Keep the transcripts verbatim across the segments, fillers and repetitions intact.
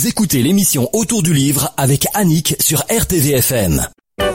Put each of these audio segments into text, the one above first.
Vous écoutez l'émission Autour du livre avec Annick sur R T V F M.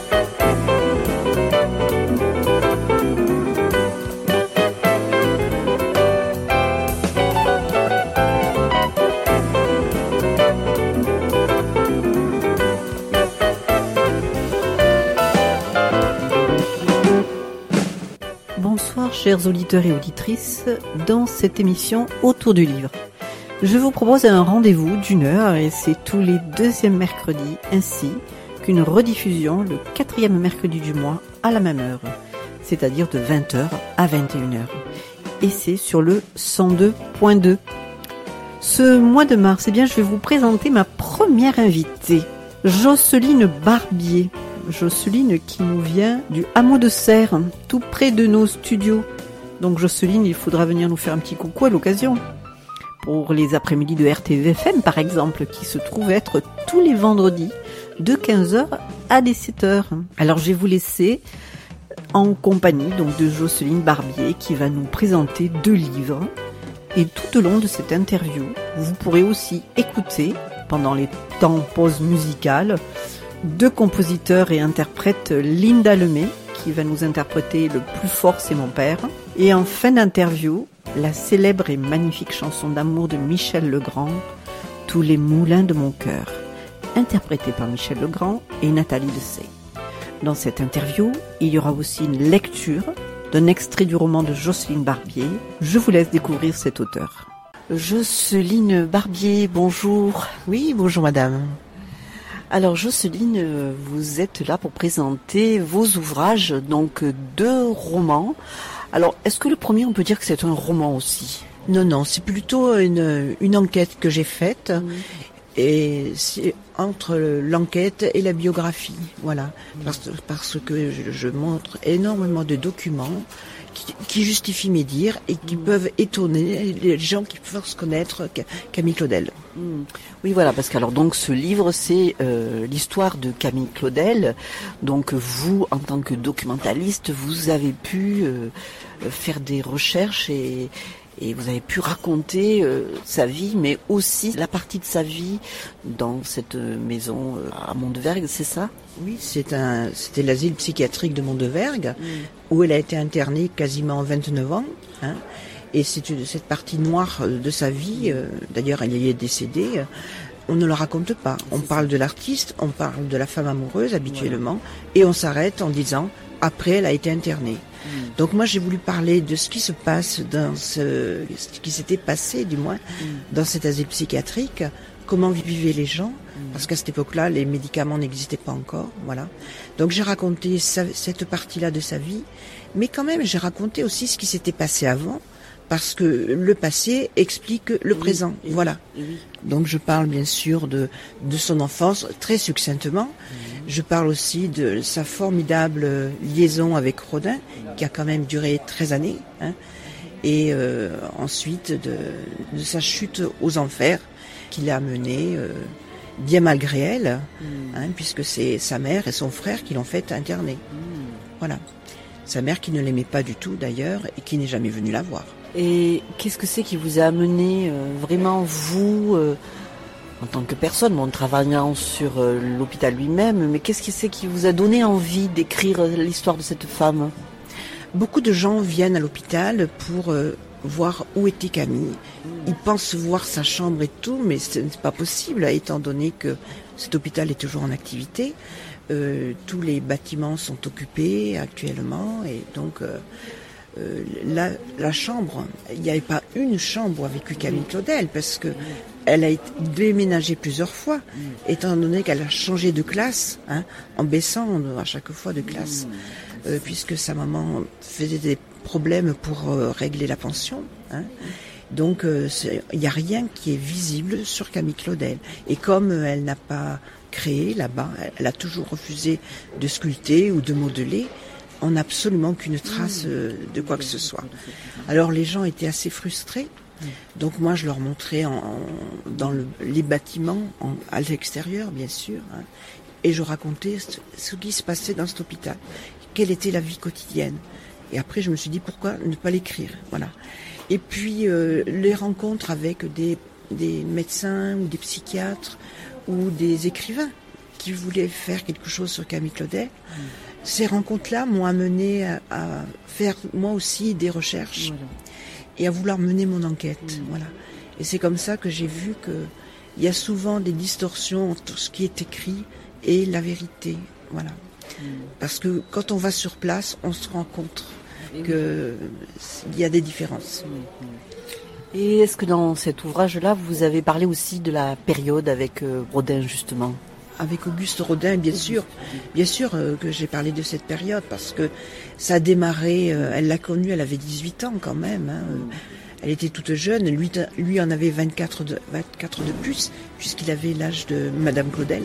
Bonsoir chers auditeurs et auditrices, dans cette émission Autour du livre. Je vous propose un rendez-vous d'une heure et c'est tous les deuxièmes mercredis, ainsi qu'une rediffusion le quatrième mercredi du mois à la même heure, c'est-à-dire de vingt heures à vingt et une heures. Et c'est sur le cent deux point deux. Ce mois de mars, eh bien, je vais vous présenter ma première invitée, Jocelyne Barbier. Jocelyne qui nous vient du hameau de Serres, tout près de nos studios. Donc Jocelyne, il faudra venir nous faire un petit coucou à l'occasion. Pour les après-midi de R T V F M par exemple, qui se trouvent être tous les vendredis de quinze heures à dix-sept heures. Alors je vais vous laisser en compagnie donc de Jocelyne Barbier qui va nous présenter deux livres. Et tout au long de cette interview, vous pourrez aussi écouter, pendant les temps pause musicale, deux compositeurs et interprètes, Linda Lemay, qui va nous interpréter Le plus fort c'est mon père, et en fin d'interview, la célèbre et magnifique chanson d'amour de Michel Legrand, Tous les moulins de mon cœur, interprétée par Michel Legrand et Nathalie Dessay. Dans cette interview, il y aura aussi une lecture d'un extrait du roman de Jocelyne Barbier. Je vous laisse découvrir cet auteur. Jocelyne Barbier, bonjour. Oui, bonjour madame. Alors Jocelyne, vous êtes là pour présenter vos ouvrages, donc deux romans. Alors, est-ce que le premier, on peut dire que c'est un roman aussi ? Non, non, c'est plutôt une, une enquête que j'ai faite, mmh. et c'est entre l'enquête et la biographie, voilà, mmh. parce, parce que je, je montre énormément de documents qui, qui justifient mes dires et qui mmh. peuvent étonner les gens qui peuvent se connaître Camille Claudel. Mmh. Oui, voilà, parce que alors donc ce livre, c'est euh, l'histoire de Camille Claudel. Donc vous, en tant que documentaliste, vous avez pu euh, faire des recherches et, et vous avez pu raconter euh, sa vie, mais aussi la partie de sa vie dans cette maison euh, à Mondevergue, c'est ça ? Oui, c'est un, c'était l'asile psychiatrique de Mondevergue, mmh. où elle a été internée quasiment vingt-neuf ans, hein. Et c'est une, cette partie noire de sa vie, euh, d'ailleurs elle y est décédée, euh, on ne la raconte pas. On parle de l'artiste, on parle de la femme amoureuse habituellement, voilà. Et on s'arrête en disant après elle a été internée. Mmh. Donc moi j'ai voulu parler de ce qui se passe dans ce, ce qui s'était passé du moins mmh. dans cet asile psychiatrique, comment vivaient les gens, mmh. parce qu'à cette époque-là les médicaments n'existaient pas encore, voilà. Donc j'ai raconté sa, cette partie-là de sa vie, mais quand même j'ai raconté aussi ce qui s'était passé avant. Parce que le passé explique le oui, présent, oui, voilà. Oui. Donc je parle bien sûr de, de son enfance, très succinctement. Mmh. Je parle aussi de sa formidable liaison avec Rodin, qui a quand même duré treize années. Hein, et euh, ensuite de, de sa chute aux enfers, qui l'a menée euh, bien malgré elle, mmh. hein, puisque c'est sa mère et son frère qui l'ont fait interner. Mmh. Voilà. Sa mère qui ne l'aimait pas du tout d'ailleurs et qui n'est jamais venue la voir. Et qu'est-ce que c'est qui vous a amené euh, vraiment, vous, euh, en tant que personne, bon, en travaillant sur euh, l'hôpital lui-même, mais qu'est-ce que c'est qui vous a donné envie d'écrire l'histoire de cette femme ? Beaucoup de gens viennent à l'hôpital pour euh, voir où était Camille. Ils pensent voir sa chambre et tout, mais ce n'est pas possible, étant donné que cet hôpital est toujours en activité. Euh, tous les bâtiments sont occupés actuellement, et donc... Euh, Euh, la, la chambre, il n'y avait pas une chambre où a vécu Camille Claudel, parce que elle a été déménagée plusieurs fois, étant donné qu'elle a changé de classe, hein, en baissant à chaque fois de classe, euh, puisque sa maman faisait des problèmes pour euh, régler la pension. Hein. Donc il n'y a rien qui est visible sur Camille Claudel. Et comme euh, elle n'a pas créé là-bas, elle a toujours refusé de sculpter ou de modeler, on n'a absolument aucune trace euh, de quoi que ce soit. Alors les gens étaient assez frustrés, donc moi je leur montrais en, en, dans le, les bâtiments, en, à l'extérieur bien sûr, hein, et je racontais ce, ce qui se passait dans cet hôpital, quelle était la vie quotidienne. Et après je me suis dit pourquoi ne pas l'écrire, voilà. Et puis euh, les rencontres avec des des médecins ou des psychiatres ou des écrivains qui voulaient faire quelque chose sur Camille Claudel. Mmh. Ces rencontres-là m'ont amené à, à faire moi aussi des recherches voilà. et à vouloir mener mon enquête. Mmh. Voilà. Et c'est comme ça que j'ai vu qu'il y a souvent des distorsions entre ce qui est écrit et la vérité. Voilà. Mmh. Parce que quand on va sur place, on se rend compte mmh. qu'il y a des différences. Mmh. Et est-ce que dans cet ouvrage-là, vous avez parlé aussi de la période avec euh, Rodin, justement ? Avec Auguste Rodin, bien sûr, bien sûr euh, que j'ai parlé de cette période parce que ça a démarré, euh, elle l'a connue, elle avait dix-huit ans quand même, hein, euh, elle était toute jeune, lui, lui en avait vingt-quatre de, vingt-quatre de plus puisqu'il avait l'âge de Madame Claudel.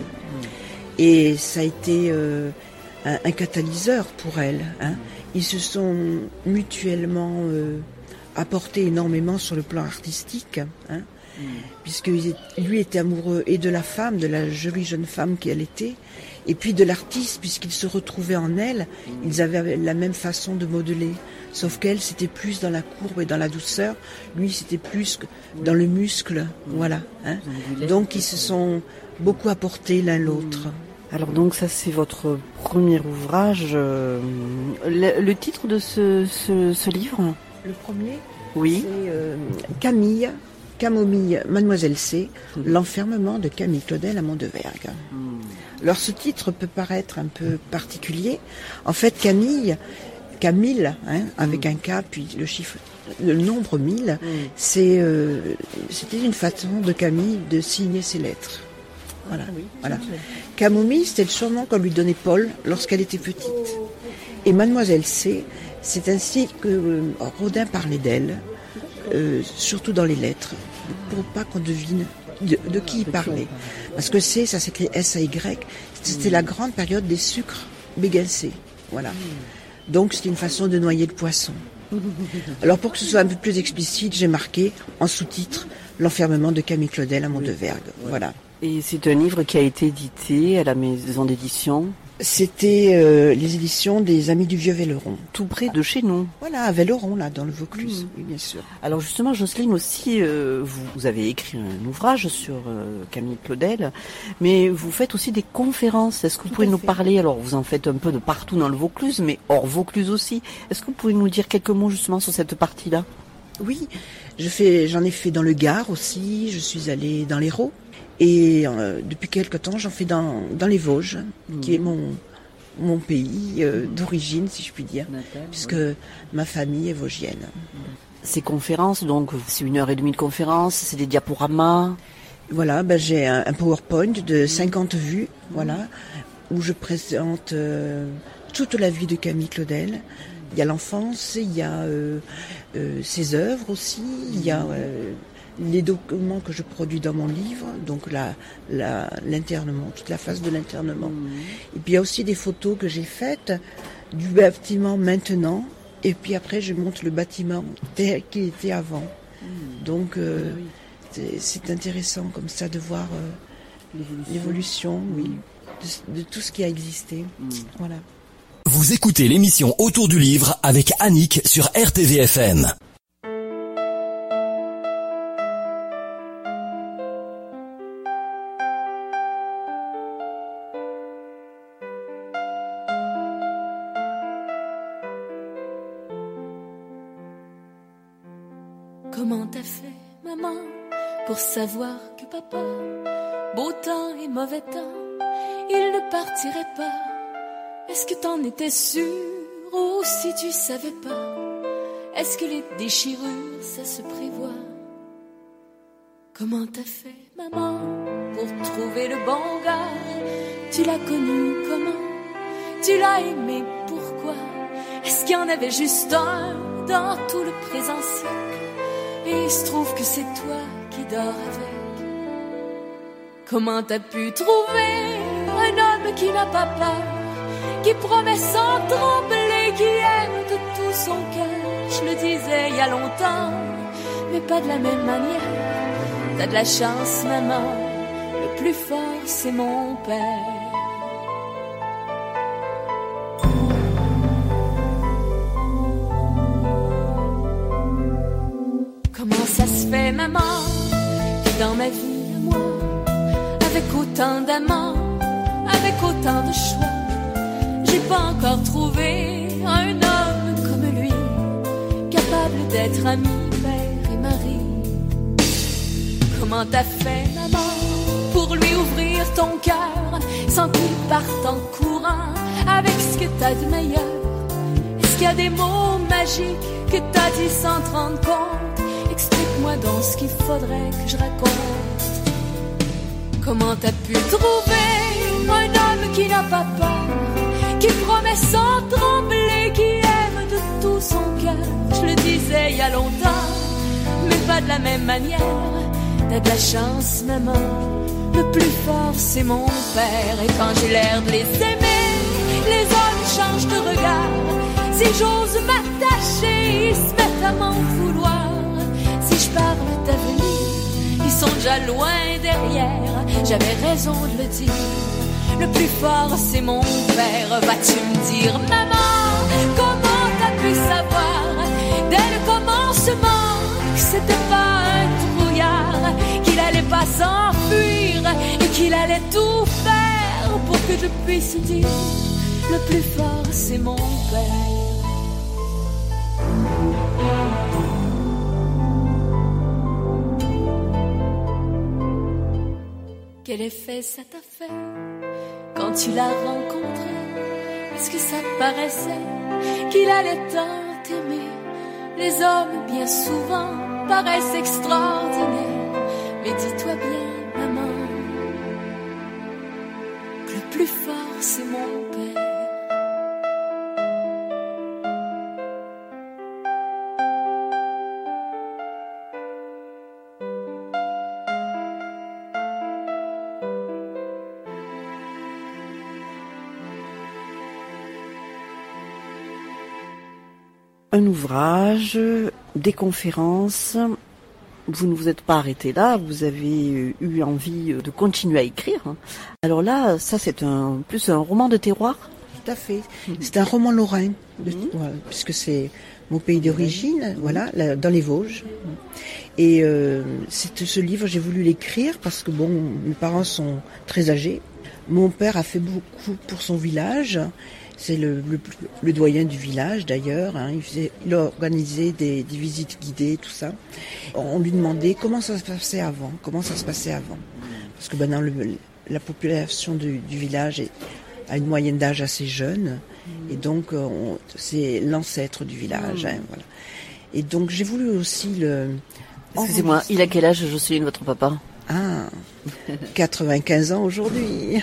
Et ça a été euh, un, un catalyseur pour elle. Hein. Ils se sont mutuellement euh, apportés énormément sur le plan artistique, hein. Mmh. Puisque lui était amoureux et de la femme, de la jolie jeune femme qu'elle était, et puis de l'artiste, puisqu'il se retrouvait en elle, mmh. ils avaient la même façon de modeler, sauf qu'elle c'était plus dans la courbe et dans la douceur, lui c'était plus dans le muscle, mmh. voilà. Hein. Donc ils se sont beaucoup apportés l'un l'autre. Alors donc ça c'est votre premier ouvrage, euh, le, le titre de ce, ce, ce livre ? Le premier ? Oui. C'est euh, Camille. Camomille, Mademoiselle C, mmh. l'enfermement de Camille Claudel à Mondevergue. Mmh. Alors ce titre peut paraître un peu particulier. En fait, Camille, Camille, hein, avec mmh. un K, puis le chiffre, le nombre mille, mmh. c'est, euh, c'était une façon de Camille de signer ses lettres. Voilà. Ah oui, voilà. Camomille, c'était le surnom qu'on lui donnait Paul lorsqu'elle était petite. Et Mademoiselle C, c'est ainsi que euh, Rodin parlait d'elle. Euh, surtout dans les lettres, pour pas qu'on devine de, de qui il parlait. Parce que c'est, ça s'écrit S A Y, c'était la grande période des sucres béguincés. Voilà. Donc c'était une façon de noyer le poisson. Alors pour que ce soit un peu plus explicite, j'ai marqué en sous-titre l'enfermement de Camille Claudel à Mondevergue. Voilà. Et c'est un livre qui a été édité à la maison d'édition. C'était euh, les éditions des Amis du Vieux Velleron. Tout près de chez nous. Voilà, à Velleron, là, dans le Vaucluse, mmh. oui, bien sûr. Alors justement, Jocelyne aussi, euh, vous, vous avez écrit un ouvrage sur euh, Camille Claudel, mais vous faites aussi des conférences. Est-ce que vous Tout pouvez nous parler, alors vous en faites un peu de partout dans le Vaucluse, mais hors Vaucluse aussi. Est-ce que vous pouvez nous dire quelques mots justement sur cette partie-là ? Oui, je fais, j'en ai fait dans le Gard aussi, je suis allée dans l'Hérault. Et euh, depuis quelque temps, j'en fais dans, dans les Vosges, mmh. qui est mon, mon pays euh, d'origine, si je puis dire, Natal, puisque oui. ma famille est vosgienne. Ces conférences, donc, c'est une heure et demie de conférence, c'est des diaporamas. Voilà, ben, j'ai un, un PowerPoint de cinquante vues, mmh. voilà, où je présente euh, toute la vie de Camille Claudel. Il y a l'enfance, il y a euh, euh, ses œuvres aussi, mmh. il y a... Euh, les documents que je produis dans mon livre, donc la, la, l'internement, toute la phase de l'internement. Mmh. Et puis il y a aussi des photos que j'ai faites du bâtiment maintenant, et puis après je montre le bâtiment tel qu'il était avant. Mmh. Donc euh, oui. c'est, c'est intéressant comme ça de voir euh, l'évolution, l'évolution mmh. oui, de, de tout ce qui a existé. Mmh. Voilà. Vous écoutez l'émission Autour du livre avec Annick sur R T V F M. Comment t'as fait, maman, pour savoir que papa, beau temps et mauvais temps, il ne partirait pas? Est-ce que t'en étais sûre ou si tu savais pas? Est-ce que les déchirures, ça se prévoit? Comment t'as fait, maman, pour trouver le bon gars? Tu l'as connu comment? Tu l'as aimé pourquoi? Est-ce qu'il y en avait juste un dans tout le présent siècle? Et il se trouve que c'est toi qui dors avec. Comment t'as pu trouver un homme qui n'a pas peur, qui promet sans trembler, qui aime de tout son cœur? Je le disais il y a longtemps, mais pas de la même manière. T'as de la chance, maman, le plus fort c'est mon père. Comment ça se fait, maman, Mais dans ma vie à moi, avec autant d'amants, avec autant de choix, j'ai pas encore trouvé un homme comme lui, capable d'être ami, père et mari. Comment t'as fait, maman, pour lui ouvrir ton cœur, sans qu'il parte en courant avec ce que t'as de meilleur? Est-ce qu'il y a des mots magiques que t'as dit sans te rendre compte? Explique-moi donc ce qu'il faudrait que je raconte. Comment t'as pu trouver un homme qui n'a pas peur, qui promet sans trembler, qui aime de tout son cœur? Je le disais il y a longtemps, mais pas de la même manière. T'as de la chance, maman, le plus fort c'est mon père. Et quand j'ai l'air de les aimer, les hommes changent de regard. Si j'ose m'attacher, ils se mettent à m'en vouloir. Si je parle d'avenir, ils sont déjà loin derrière. J'avais raison de le dire, le plus fort c'est mon père. Vas-tu me dire, maman, comment t'as pu savoir dès le commencement que c'était pas un trouillard, qu'il allait pas s'enfuir et qu'il allait tout faire pour que je puisse dire, le plus fort c'est mon père. Quel effet ça t'a fait quand tu l'as rencontré? Est-ce que ça paraissait qu'il allait tant t'aimer? Les hommes bien souvent paraissent extraordinaires, mais dis-toi bien, maman, que le plus fort c'est mon père. Un ouvrage, des conférences. Vous ne vous êtes pas arrêté là, vous avez eu envie de continuer à écrire. Alors là, ça c'est un plus un roman de terroir. Tout à fait. C'est un roman lorrain, de, mmh. voilà, puisque c'est mon pays d'origine, mmh. voilà, là, dans les Vosges. Et euh, c'est, ce livre, j'ai voulu l'écrire parce que bon, mes parents sont très âgés. Mon père a fait beaucoup pour son village. C'est le, le, le doyen du village d'ailleurs, hein. il, faisait, il organisait des, des visites guidées, tout ça. On lui demandait comment ça se passait avant, comment ça se passait avant. Parce que maintenant, le, la population du, du village est, a une moyenne d'âge assez jeune, et donc on, c'est l'ancêtre du village. Hein, voilà. Et donc j'ai voulu aussi le... Excusez-moi, il a quel âge, Jocelyne, votre papa? Ah, quatre-vingt-quinze ans aujourd'hui.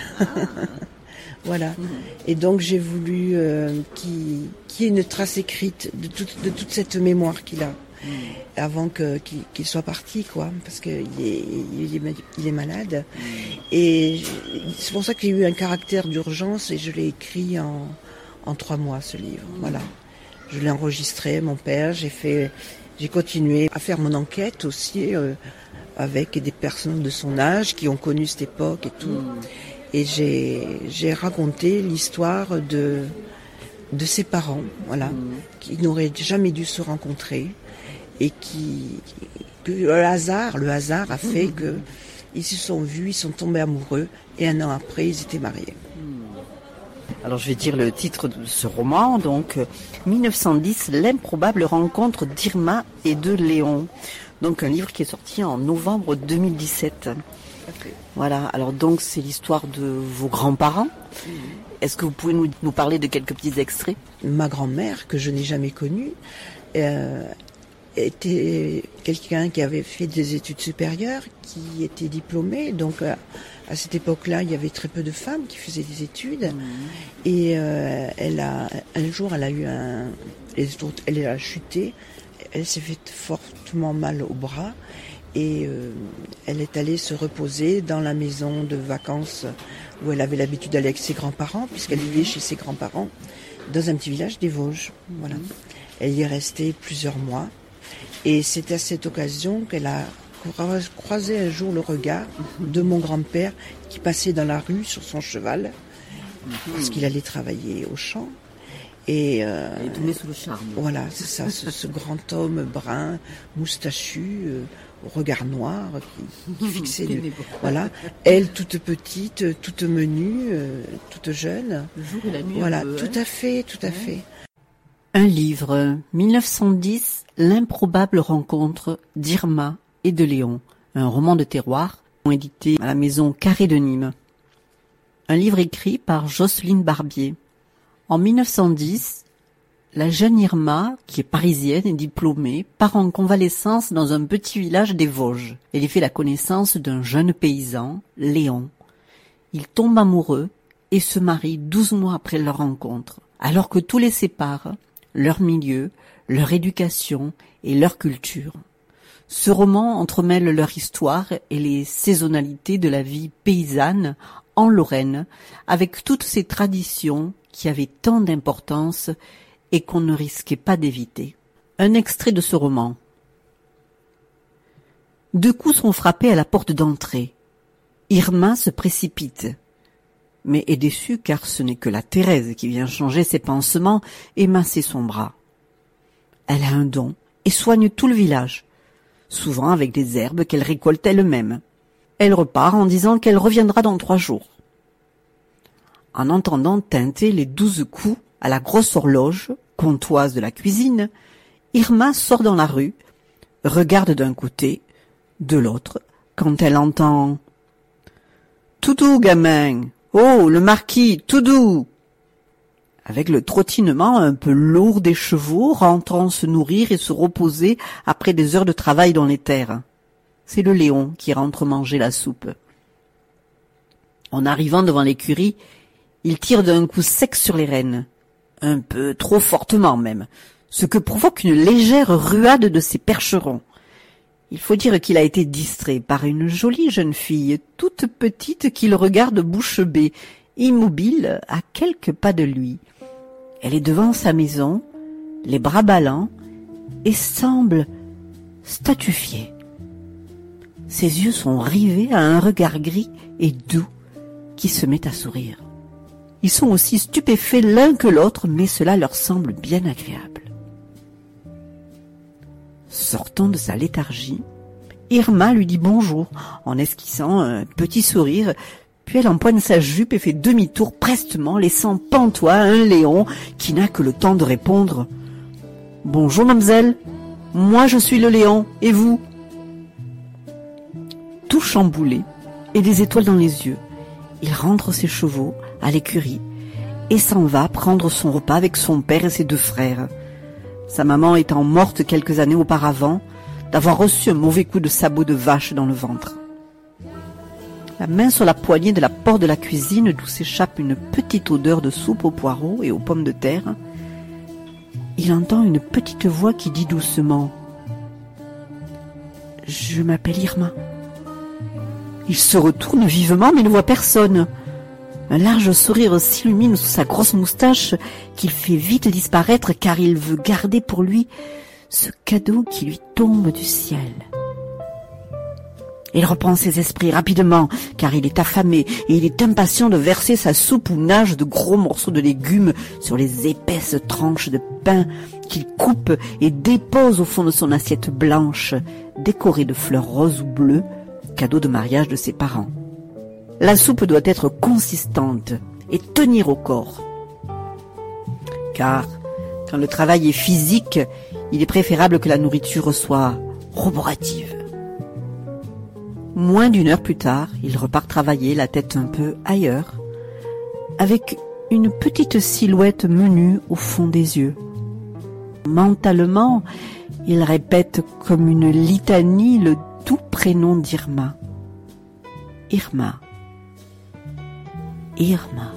Voilà. Et donc j'ai voulu euh, qu'il, qu'il y ait une trace écrite de toute, de toute cette mémoire qu'il a avant que, qu'il, qu'il soit parti, quoi, parce qu'il est, il est, il est malade. Et c'est pour ça qu'il y a eu un caractère d'urgence et je l'ai écrit en, en trois mois, ce livre. Voilà. Je l'ai enregistré, mon père, j'ai fait, j'ai continué à faire mon enquête aussi euh, avec des personnes de son âge qui ont connu cette époque et tout. Et j'ai, j'ai raconté l'histoire de, de ses parents, voilà, mmh. qui n'auraient jamais dû se rencontrer et qui, que le hasard, le hasard a fait mmh. que ils se sont vus, ils sont tombés amoureux et un an après, ils étaient mariés. Mmh. Alors je vais dire le titre de ce roman, donc mille neuf cent dix, l'improbable rencontre d'Irma et de Léon. Donc un livre qui est sorti en novembre deux mille dix-sept. Okay. Voilà, alors donc c'est l'histoire de vos grands-parents. Mmh. Est-ce que vous pouvez nous, nous parler de quelques petits extraits? Ma grand-mère, que je n'ai jamais connue, euh, était quelqu'un qui avait fait des études supérieures, qui était diplômée. Donc euh, à cette époque-là, il y avait très peu de femmes qui faisaient des études. Mmh. Et euh, elle a, un jour, elle a eu un... Elle a chuté, elle s'est fait fortement mal au bras. Et euh, elle est allée se reposer dans la maison de vacances où elle avait l'habitude d'aller avec ses grands-parents, puisqu'elle vivait chez ses grands-parents, dans un petit village des Vosges. Voilà. Elle y est restée plusieurs mois. Et c'est à cette occasion qu'elle a croisé un jour le regard de mon grand-père qui passait dans la rue sur son cheval, parce qu'il allait travailler au champ. Et euh, elle est tombée sous le charme. Voilà, c'est ça, ce, ce grand homme brun, moustachu, euh, au regard noir qui, qui fixait le, voilà, elle toute petite, toute menue, euh, toute jeune. Le jour et la nuit. Voilà, peu, tout hein. à fait, tout à ouais. fait. Un livre, mille neuf cent dix, L'improbable rencontre d'Irma et de Léon, un roman de terroir, édité à la maison Carré de Nîmes. Un livre écrit par Jocelyne Barbier. En mille neuf cent dix, la jeune Irma, qui est parisienne et diplômée, part en convalescence dans un petit village des Vosges. Elle y fait la connaissance d'un jeune paysan, Léon. Ils tombent amoureux et se marient douze mois après leur rencontre. Alors que tout les sépare, leur milieu, leur éducation et leur culture. Ce roman entremêle leur histoire et les saisonnalités de la vie paysanne en Lorraine, avec toutes ces traditions qui avaient tant d'importance et qu'on ne risquait pas d'éviter. Un extrait de ce roman. Deux coups sont frappés à la porte d'entrée. Irma se précipite, mais est déçue car ce n'est que la Thérèse qui vient changer ses pansements et masser son bras. Elle a un don et soigne tout le village, souvent avec des herbes qu'elle récolte elle-même. Elle repart en disant qu'elle reviendra dans trois jours. En entendant tinter les douze coups à la grosse horloge, comptoise de la cuisine, Irma sort dans la rue, regarde d'un côté, de l'autre, quand elle entend « Tout doux, gamin! Oh, le marquis, tout doux !» Avec le trottinement un peu lourd des chevaux rentrant se nourrir et se reposer après des heures de travail dans les terres. C'est le Léon qui rentre manger la soupe. En arrivant devant l'écurie, il tire d'un coup sec sur les rênes, un peu trop fortement même, ce que provoque une légère ruade de ses percherons. Il faut dire qu'il a été distrait par une jolie jeune fille, toute petite, qui le regarde bouche bée, immobile à quelques pas de lui. Elle est devant sa maison, les bras ballants, et semble statufiée. Ses yeux sont rivés à un regard gris et doux qui se met à sourire. Ils sont aussi stupéfaits l'un que l'autre, mais cela leur semble bien agréable. Sortant de sa léthargie, Irma lui dit bonjour en esquissant un petit sourire, puis elle empoigne sa jupe et fait demi-tour prestement, laissant pantois un Léon qui n'a que le temps de répondre « Bonjour, mademoiselle, moi je suis le Léon, et vous ?» Tout chamboulé et des étoiles dans les yeux, il rentre ses chevaux à l'écurie et s'en va prendre son repas avec son père et ses deux frères. Sa maman étant morte quelques années auparavant d'avoir reçu un mauvais coup de sabot de vache dans le ventre. La main sur la poignée de la porte de la cuisine d'où s'échappe une petite odeur de soupe aux poireaux et aux pommes de terre, il entend une petite voix qui dit doucement « Je m'appelle Irma ». Il se retourne vivement mais ne voit personne. Un large sourire s'illumine sous sa grosse moustache qu'il fait vite disparaître car il veut garder pour lui ce cadeau qui lui tombe du ciel. Il reprend ses esprits rapidement car il est affamé et il est impatient de verser sa soupe où nagent de gros morceaux de légumes sur les épaisses tranches de pain qu'il coupe et dépose au fond de son assiette blanche, décorée de fleurs roses ou bleues, cadeau de mariage de ses parents. La soupe doit être consistante et tenir au corps. Car, quand le travail est physique, il est préférable que la nourriture soit roborative. Moins d'une heure plus tard, il repart travailler, la tête un peu ailleurs, avec une petite silhouette menue au fond des yeux. Mentalement, il répète comme une litanie le doux prénom d'Irma. Irma. Irma.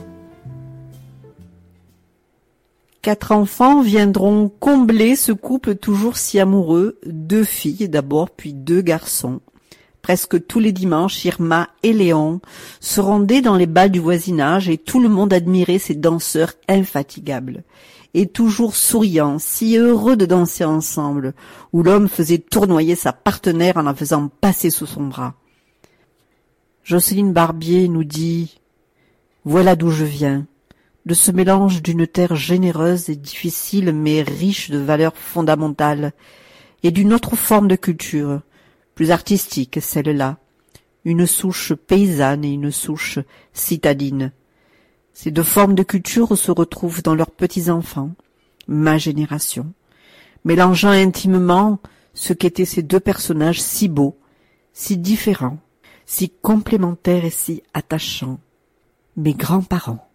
Quatre enfants viendront combler ce couple toujours si amoureux, deux filles d'abord, puis deux garçons. Presque tous les dimanches, Irma et Léon se rendaient dans les bals du voisinage et tout le monde admirait ces danseurs infatigables. Et toujours souriants, si heureux de danser ensemble, où l'homme faisait tournoyer sa partenaire en la faisant passer sous son bras. Jocelyne Barbier nous dit « Voilà d'où je viens, de ce mélange d'une terre généreuse et difficile mais riche de valeurs fondamentales, et d'une autre forme de culture, plus artistique celle-là, une souche paysanne et une souche citadine. Ces deux formes de culture se retrouvent dans leurs petits-enfants, ma génération, mélangeant intimement ce qu'étaient ces deux personnages si beaux, si différents, si complémentaires et si attachants, mes grands-parents.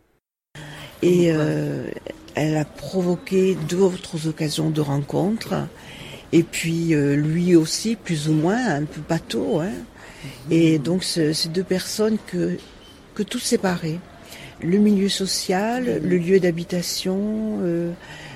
Et euh, elle a provoqué d'autres occasions de rencontres, et puis euh, lui aussi, plus ou moins, un peu bateau, hein. Et donc ce, ces deux personnes que, que tout séparait. Le milieu social, le lieu d'habitation, euh,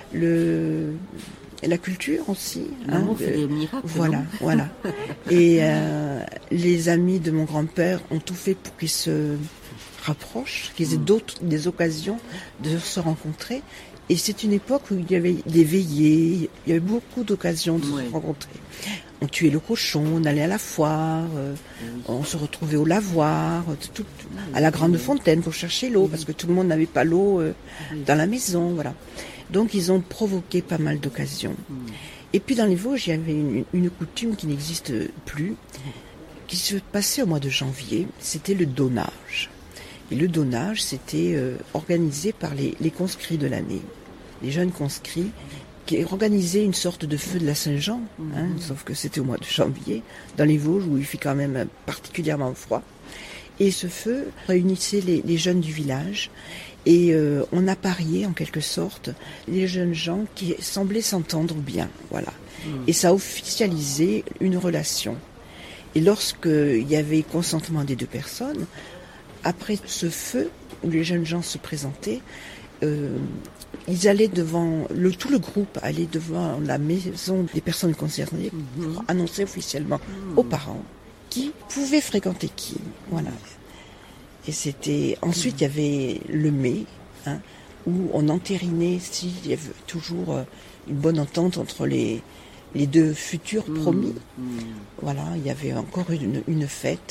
le, la culture aussi. Hein, fait des miracles, voilà, non voilà. Et euh, les amis de mon grand-père ont tout fait pour qu'ils se rapprochent, qu'ils aient d'autres, des occasions de se rencontrer. Et c'est une époque où il y avait des veillées, il y avait beaucoup d'occasions de ouais. se rencontrer. On tuait le cochon, on allait à la foire, euh, oui. on se retrouvait au lavoir, tout, à la grande fontaine pour chercher l'eau, oui. parce que tout le monde n'avait pas l'eau euh, oui. dans la maison, voilà. Donc ils ont provoqué pas mal d'occasions. Oui. Et puis dans les Vosges, il y avait une, une coutume qui n'existe plus, qui se passait au mois de janvier, c'était le donnage. Et le donnage, c'était euh, organisé par les, les conscrits de l'année, les jeunes conscrits, qui organisaient une sorte de feu de la Saint-Jean, hein, mmh. sauf que c'était au mois de janvier, dans les Vosges, où il fait quand même particulièrement froid. Et ce feu réunissait les, les jeunes du village, et euh, on appariait en quelque sorte les jeunes gens qui semblaient s'entendre bien, voilà. Mmh. Et ça officialisait une relation. Et lorsqu'il y avait consentement des deux personnes, après ce feu, où les jeunes gens se présentaient, euh, ils allaient devant, le, tout le groupe allait devant la maison des personnes concernées pour mmh. annoncer officiellement mmh. aux parents qui pouvaient fréquenter qui. Voilà. Et c'était, ensuite il y avait le mai, hein, où on entérinait s'il y avait toujours une bonne entente entre les, les deux futurs promis. Mmh. Voilà, il y avait encore une, une fête.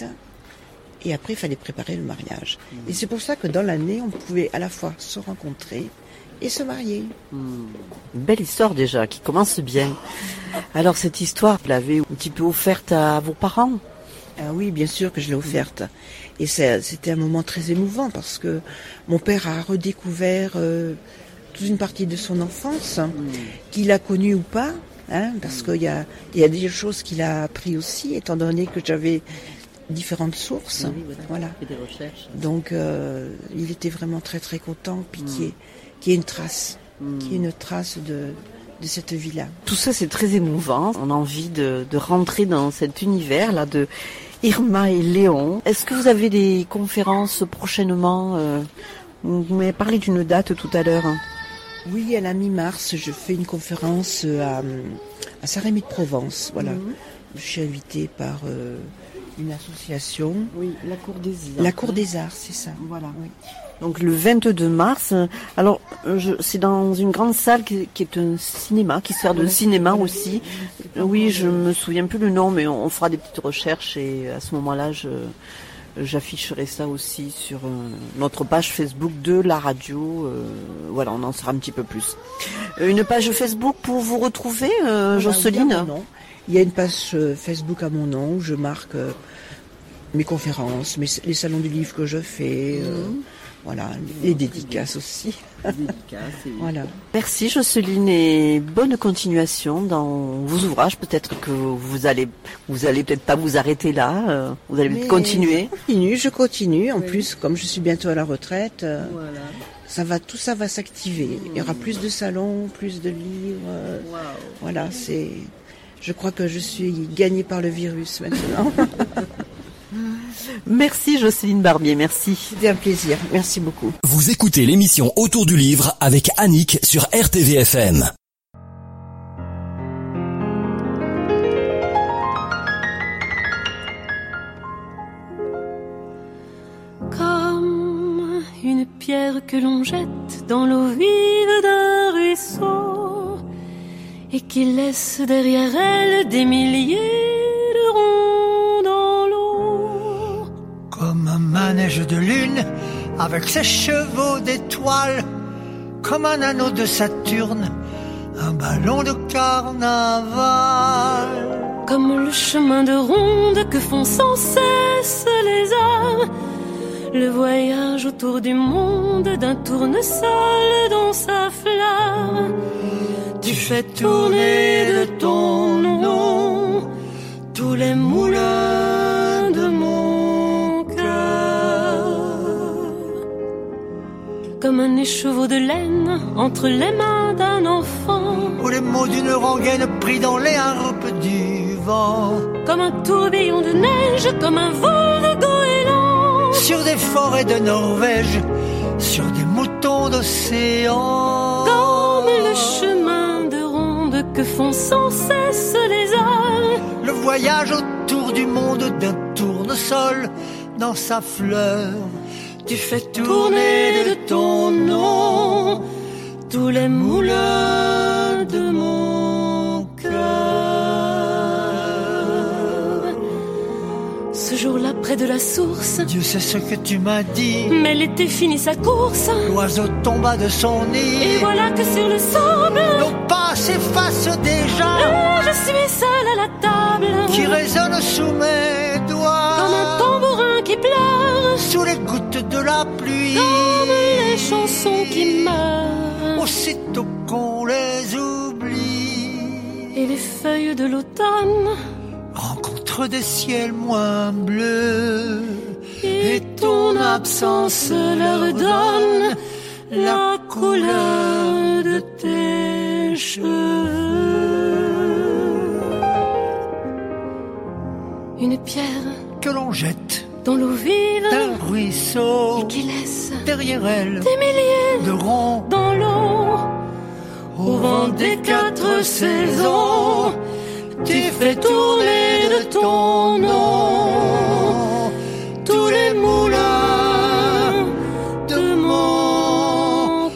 Et après, il fallait préparer le mariage. Mmh. Et c'est pour ça que dans l'année, on pouvait à la fois se rencontrer et se marier. Mmh. Une belle histoire déjà, qui commence bien. Alors cette histoire, vous l'avez un petit peu offerte à vos parents ? Ah oui, bien sûr que je l'ai offerte. Et c'est, c'était un moment très émouvant parce que mon père a redécouvert euh, toute une partie de son enfance, mmh. qu'il a connue ou pas, hein, parce mmh. qu'il y a, il y a des choses qu'il a appris aussi, étant donné que j'avais différentes sources, oui, voilà. Et des recherches. Donc euh, il était vraiment très très content, puis mm. qu'il y ait, qu'il y ait une trace, mm. qu'il y ait une trace de, de cette vie-là. Tout ça c'est très émouvant, on a envie de, de rentrer dans cet univers-là de Irma et Léon. Est-ce que vous avez des conférences prochainement euh, vous m'avez parlé d'une date tout à l'heure. Oui, à la mi-mars, je fais une conférence à, à Saint-Rémy-de-Provence, voilà. Mm. Je suis invitée par... Euh, une association. Oui, la Cour des Arts. La Cour des Arts, c'est ça. Voilà. Oui. Donc le vingt-deux mars. Alors je, c'est dans une grande salle qui, qui est un cinéma, qui sert de oui, cinéma aussi. Oui, je me souviens plus le nom, mais on, on fera des petites recherches et à ce moment-là, je, j'afficherai ça aussi sur euh, notre page Facebook de la radio. Euh, voilà, on en saura un petit peu plus. Euh, une page Facebook pour vous retrouver, euh, Jocelyne. Non. Il y a une page Facebook à mon nom où je marque euh, mes conférences, mes, les salons du livre que je fais, euh, mmh. voilà, les dédicaces aussi. Dédicaces, et... Voilà. Merci Jocelyne et bonne continuation dans vos ouvrages. Peut-être que vous allez, vous allez peut-être pas vous arrêter là, euh, vous allez peut-être continuer. Je continue, je continue. En oui. plus, comme je suis bientôt à la retraite. Euh, voilà. Ça va, tout ça va s'activer. Mmh. Il y aura plus de salons, plus de livres. Euh, wow. Voilà, c'est. Je crois que je suis gagnée par le virus maintenant. Merci Jocelyne Barbier, merci. C'était un plaisir, merci beaucoup. Vous écoutez l'émission Autour du livre avec Annick sur R T V F M. Comme une pierre que l'on jette dans l'eau vive d'un ruisseau et qui laisse derrière elle des milliers de ronds dans l'eau. Comme un manège de lune avec ses chevaux d'étoiles, comme un anneau de Saturne, un ballon de carnaval. comme le chemin de ronde que font sans cesse les hommes. Le voyage autour du monde d'un tournesol dans sa flamme. Tu fais tourner de ton nom tous les moulins de mon cœur. Comme un écheveau de laine entre les mains d'un enfant. Ou les mots d'une rengaine pris dans les harpes du vent. Comme un tourbillon de neige, comme un vol de goéland. Sur des forêts de Norvège, sur des moutons d'océan. Comme le chemin de ronde que font sans cesse les hommes. Le voyage autour du monde d'un tournesol dans sa fleur. Tu fais tourner de ton nom tous les moulins de mon cœur. Ce jour-là, près de la source, Dieu sait ce que tu m'as dit. mais l'été finit sa course. L'oiseau tomba de son nid. Et voilà que sur le sable, nos pas s'effacent déjà. là, je suis seule à la table, Qui résonne sous mes doigts. comme un tambourin qui pleure, Sous les gouttes de la pluie. comme les chansons qui meurent, Aussitôt qu'on les oublie. et les feuilles de l'automne Rencontre des ciels moins bleus. et ton absence leur donne la couleur de tes cheveux. Une pierre Que l'on jette dans l'eau vive d'un ruisseau. qui laisse Derrière elle des milliers de ronds. dans l'eau. Au vent des quatre saisons, tu fais tourner de ton nom tous les moulins de mon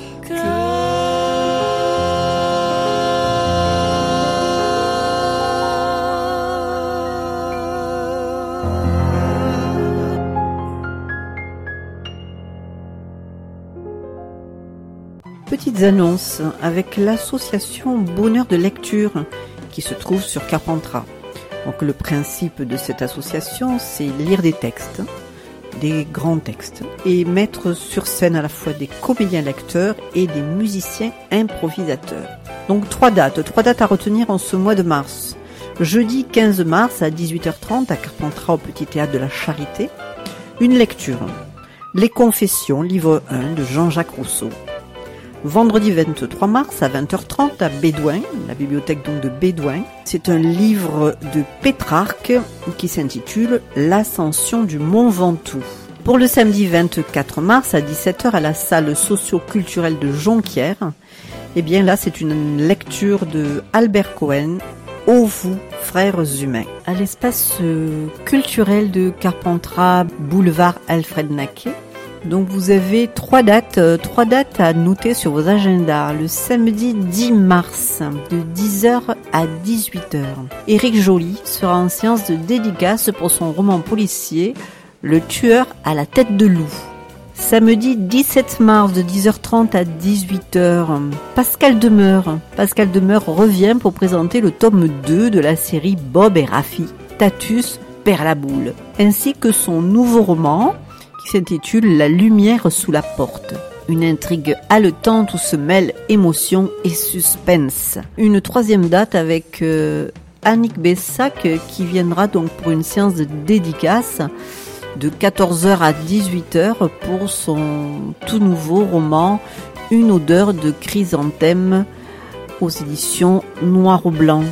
Petites annonces avec l'association Bonheur de lecture qui se trouve sur Carpentras. Donc le principe de cette association, c'est lire des textes, des grands textes, et mettre sur scène à la fois des comédiens lecteurs et des musiciens improvisateurs. Donc trois dates, trois dates à retenir en ce mois de mars. Jeudi quinze mars à dix-huit heures trente à Carpentras au Petit Théâtre de la Charité, une lecture. Les Confessions, livre un de Jean-Jacques Rousseau. Vendredi vingt-trois mars à vingt heures trente à Bédouin, la bibliothèque donc de Bédouin. C'est un livre de Pétrarque qui s'intitule L'ascension du Mont Ventoux. Pour le samedi vingt-quatre mars à dix-sept heures à la salle socio-culturelle de Jonquière, eh bien là c'est une lecture de Albert Cohen, Ô vous, frères humains. À l'espace culturel de Carpentras, boulevard Alfred Naquet. Donc vous avez trois dates, euh, trois dates à noter sur vos agendas. Le samedi dix mars, de dix heures à dix-huit heures. Éric Joly sera en séance de dédicace pour son roman policier Le tueur à la tête de loup. Samedi dix-sept mars, de dix heures trente à dix-huit heures. Pascal Demeure. Pascal Demeure revient pour présenter le tome deux de la série Bob et Rafi, Tatus perd la boule, ainsi que son nouveau roman qui s'intitule La lumière sous la porte. Une intrigue haletante où se mêlent émotion et suspense. Une troisième date avec euh, Annick Bessac qui viendra donc pour une séance de dédicace de quatorze heures à dix-huit heures pour son tout nouveau roman Une odeur de chrysanthème aux éditions Noir au Blanc.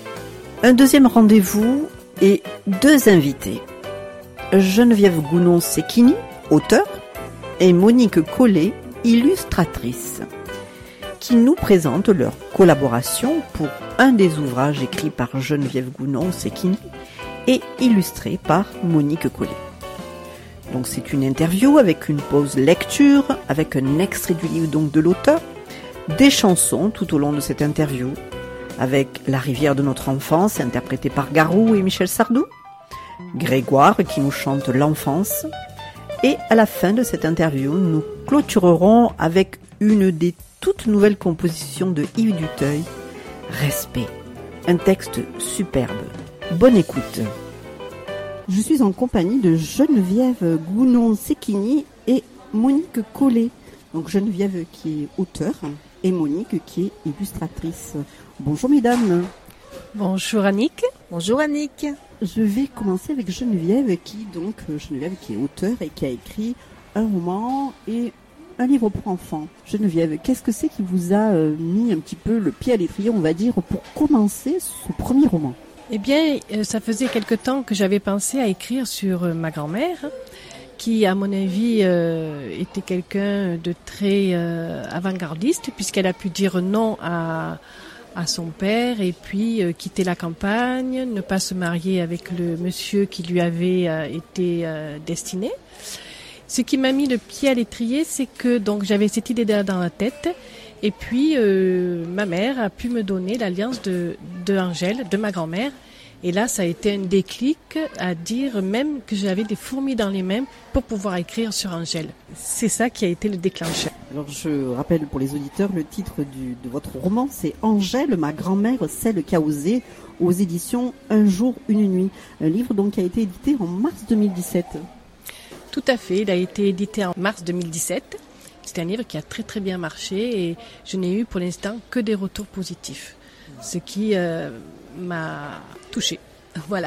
Un deuxième rendez-vous et deux invités. Geneviève Gounon-Sekini, auteure, et Monique Collet, illustratrice, qui nous présentent leur collaboration pour un des ouvrages écrits par Geneviève Gounon-Sekini et illustrés par Monique Collet. Donc c'est une interview avec une pause lecture, avec un extrait du livre donc de l'auteur, des chansons tout au long de cette interview, avec La rivière de notre enfance, interprétée par Garou et Michel Sardou, Grégoire qui nous chante l'enfance, et à la fin de cette interview, nous clôturerons avec une des toutes nouvelles compositions de Yves Duteuil, Respect, un texte superbe. Bonne écoute. Je suis en compagnie de Geneviève Gounon-Sekini et Monique Collet. Donc Geneviève qui est auteure et Monique qui est illustratrice. Bonjour mesdames. Bonjour Annick. Bonjour Annick. Je vais commencer avec Geneviève qui donc Geneviève qui est auteure et qui a écrit un roman et un livre pour enfants. Geneviève, qu'est-ce que c'est qui vous a mis un petit peu le pied à l'étrier, on va dire, pour commencer ce premier roman? Eh bien, ça faisait quelque temps que j'avais pensé à écrire sur ma grand-mère, qui, à mon avis, euh, était quelqu'un de très euh, avant-gardiste, puisqu'elle a pu dire non à, à son père et puis euh, quitter la campagne, ne pas se marier avec le monsieur qui lui avait euh, été euh, destiné. Ce qui m'a mis le pied à l'étrier, c'est que donc j'avais cette idée dans la tête. Et puis, euh, ma mère a pu me donner l'alliance de, de Angèle, de ma grand-mère. Et là, ça a été un déclic à dire même que j'avais des fourmis dans les mains pour pouvoir écrire sur Angèle. C'est ça qui a été le déclencheur. Alors, je rappelle pour les auditeurs, le titre du, de votre roman, c'est Angèle, ma grand-mère, celle qui a osé, aux éditions Un jour, une nuit. Un livre donc qui a été édité en mars deux mille dix-sept. Tout à fait, il a été édité en mars deux mille dix-sept. C'est un livre qui a très très bien marché et je n'ai eu pour l'instant que des retours positifs, ce qui euh, m'a touchée. Voilà.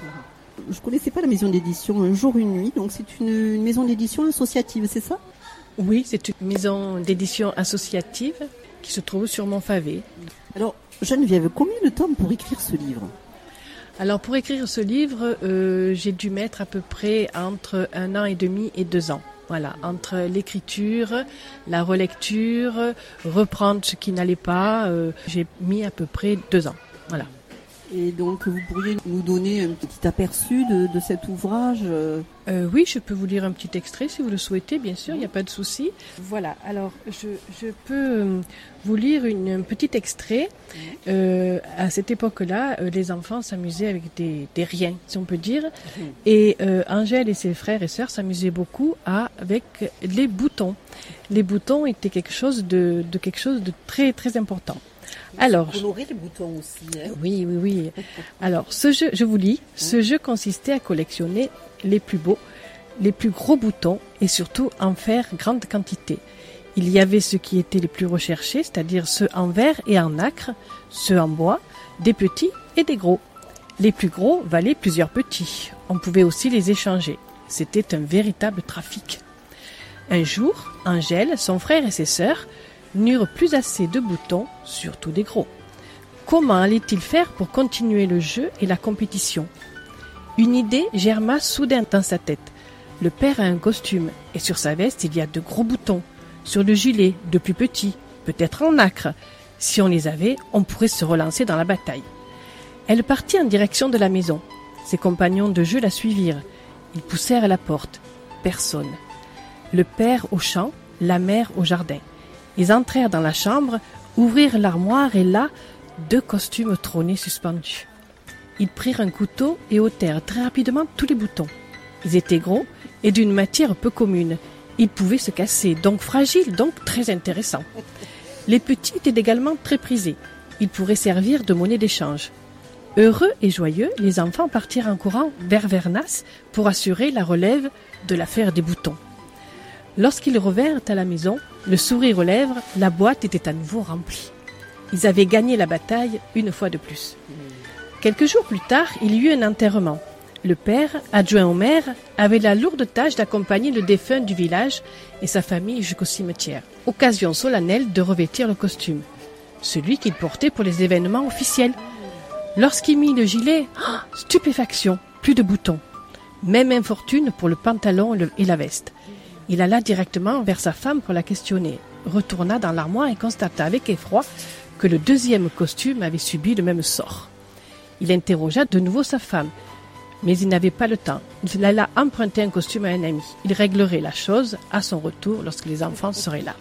Je connaissais pas la maison d'édition Un jour, une nuit, donc c'est une, une maison d'édition associative, c'est ça? Oui, c'est une maison d'édition associative qui se trouve sur Montfavet. Alors, Geneviève, combien de temps pour écrire ce livre? Alors pour écrire ce livre, euh, j'ai dû mettre à peu près entre un an et demi et deux ans. Voilà, entre l'écriture, la relecture, reprendre ce qui n'allait pas, euh, j'ai mis à peu près deux ans. Voilà. Et donc, vous pourriez nous donner un petit aperçu de, de cet ouvrage? euh, Oui, je peux vous lire un petit extrait si vous le souhaitez, bien sûr, il n'y a pas de souci. Voilà, alors je, je peux vous lire une, un petit extrait. Euh, à cette époque-là, euh, les enfants s'amusaient avec des, des riens, si on peut dire. Et euh, Angèle et ses frères et sœurs s'amusaient beaucoup à, avec les boutons. Les boutons étaient quelque chose de, de, quelque chose de très, très important. Alors, colorer les boutons aussi. Hein. Oui, oui, oui. Alors, ce jeu, je vous lis, ce jeu consistait à collectionner les plus beaux, les plus gros boutons et surtout en faire grande quantité. Il y avait ceux qui étaient les plus recherchés, c'est-à-dire ceux en verre et en nacre, ceux en bois, des petits et des gros. Les plus gros valaient plusieurs petits. On pouvait aussi les échanger. C'était un véritable trafic. Un jour, Angèle, son frère et ses sœurs n'eurent plus assez de boutons, surtout des gros. Comment allaient-ils faire pour continuer le jeu et la compétition? Une idée germa soudain dans sa tête. Le père a un costume, et sur sa veste il y a de gros boutons. Sur le gilet, de plus petits, peut-être en nacre. Si on les avait, on pourrait se relancer dans la bataille. Elle partit en direction de la maison. Ses compagnons de jeu la suivirent. Ils poussèrent à la porte. Personne. Le père au champ, la mère au jardin. Ils entrèrent dans la chambre, ouvrirent l'armoire et là, deux costumes trônaient suspendus. Ils prirent un couteau et ôtèrent très rapidement tous les boutons. Ils étaient gros et d'une matière peu commune. Ils pouvaient se casser, donc fragiles, donc très intéressants. Les petits étaient également très prisés. Ils pourraient servir de monnaie d'échange. Heureux et joyeux, les enfants partirent en courant vers Vernas pour assurer la relève de l'affaire des boutons. Lorsqu'ils revinrent à la maison, le sourire aux lèvres, la boîte était à nouveau remplie. Ils avaient gagné la bataille une fois de plus. Quelques jours plus tard, il y eut un enterrement. Le père, adjoint au maire, avait la lourde tâche d'accompagner le défunt du village et sa famille jusqu'au cimetière. Occasion solennelle de revêtir le costume, celui qu'il portait pour les événements officiels. Lorsqu'il mit le gilet, oh, stupéfaction, plus de boutons. Même infortune pour le pantalon et la veste. Il alla directement vers sa femme pour la questionner, retourna dans l'armoire et constata avec effroi que le deuxième costume avait subi le même sort. Il interrogea de nouveau sa femme, mais il n'avait pas le temps. Il alla emprunter un costume à un ami. Il réglerait la chose à son retour lorsque les enfants seraient là.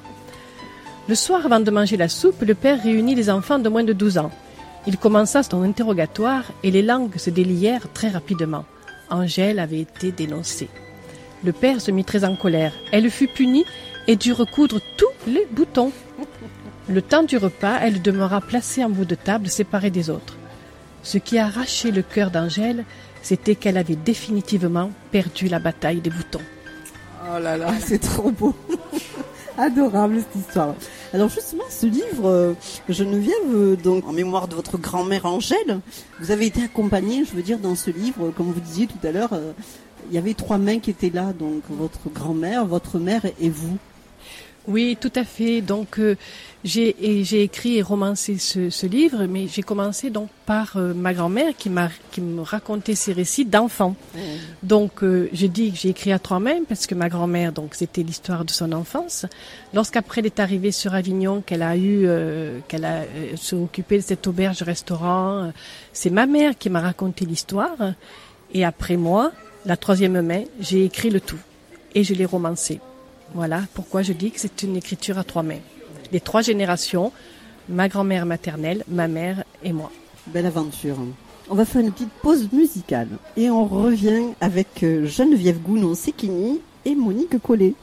Le soir, avant de manger la soupe, le père réunit les enfants de moins de douze ans. Il commença son interrogatoire et les langues se délièrent très rapidement. Angèle avait été dénoncée. Le père se mit très en colère. Elle fut punie et dut recoudre tous les boutons. Le temps du repas, elle demeura placée en bout de table, séparée des autres. Ce qui a arraché le cœur d'Angèle, c'était qu'elle avait définitivement perdu la bataille des boutons. Oh là là, c'est trop beau. Adorable cette histoire. Alors justement, ce livre, euh, Geneviève, euh, donc en mémoire de votre grand-mère Angèle, vous avez été accompagnée, je veux dire, dans ce livre, comme vous disiez tout à l'heure, euh, il y avait trois mains qui étaient là, donc votre grand-mère, votre mère et vous. Oui, tout à fait. Donc euh, j'ai et j'ai écrit et romancé ce, ce livre, mais j'ai commencé donc par euh, ma grand-mère qui m'a qui me racontait ses récits d'enfants. Mmh. Donc euh, je dis que j'ai écrit à trois mains parce que ma grand-mère, donc c'était l'histoire de son enfance. Lorsqu'après elle est arrivée sur Avignon, qu'elle a eu euh, qu'elle a euh, s'est occupée de cette auberge-restaurant, euh, c'est ma mère qui m'a raconté l'histoire. Et après moi, la troisième main, j'ai écrit le tout et je l'ai romancé. Voilà pourquoi je dis que c'est une écriture à trois mains. Les trois générations, ma grand-mère maternelle, ma mère et moi. Belle aventure. On va faire une petite pause musicale et on revient avec Geneviève Gounon-Séquigny et Monique Collet.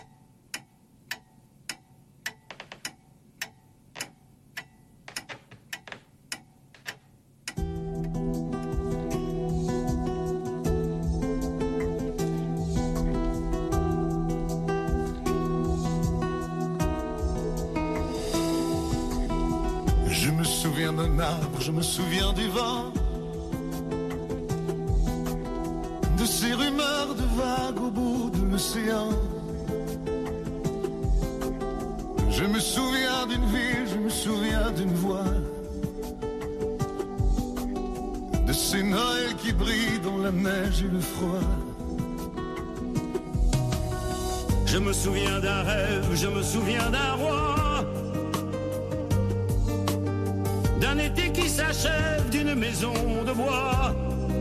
Je me souviens du vent, de ces rumeurs de vagues au bout de l'océan. Je me souviens d'une ville, je me souviens d'une voix, de ces Noëls qui brillent dans la neige et le froid. Je me souviens d'un rêve, je me souviens d'un roi, d'un été qui s'achève, d'une maison de bois.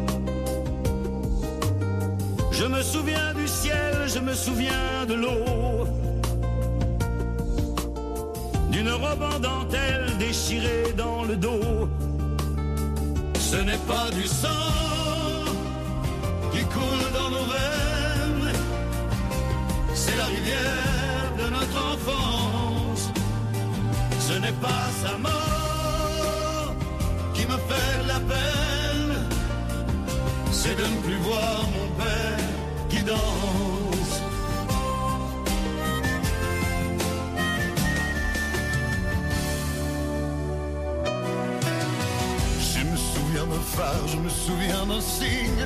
Je me souviens du ciel, je me souviens de l'eau, d'une robe en dentelle déchirée dans le dos. Ce n'est pas du sang qui coule dans nos veines, c'est la rivière de notre enfance. Ce n'est pas sa mort qui me fait de la peine, c'est de ne plus voir mon père qui danse. Je me souviens d'un phare, je me souviens d'un signe,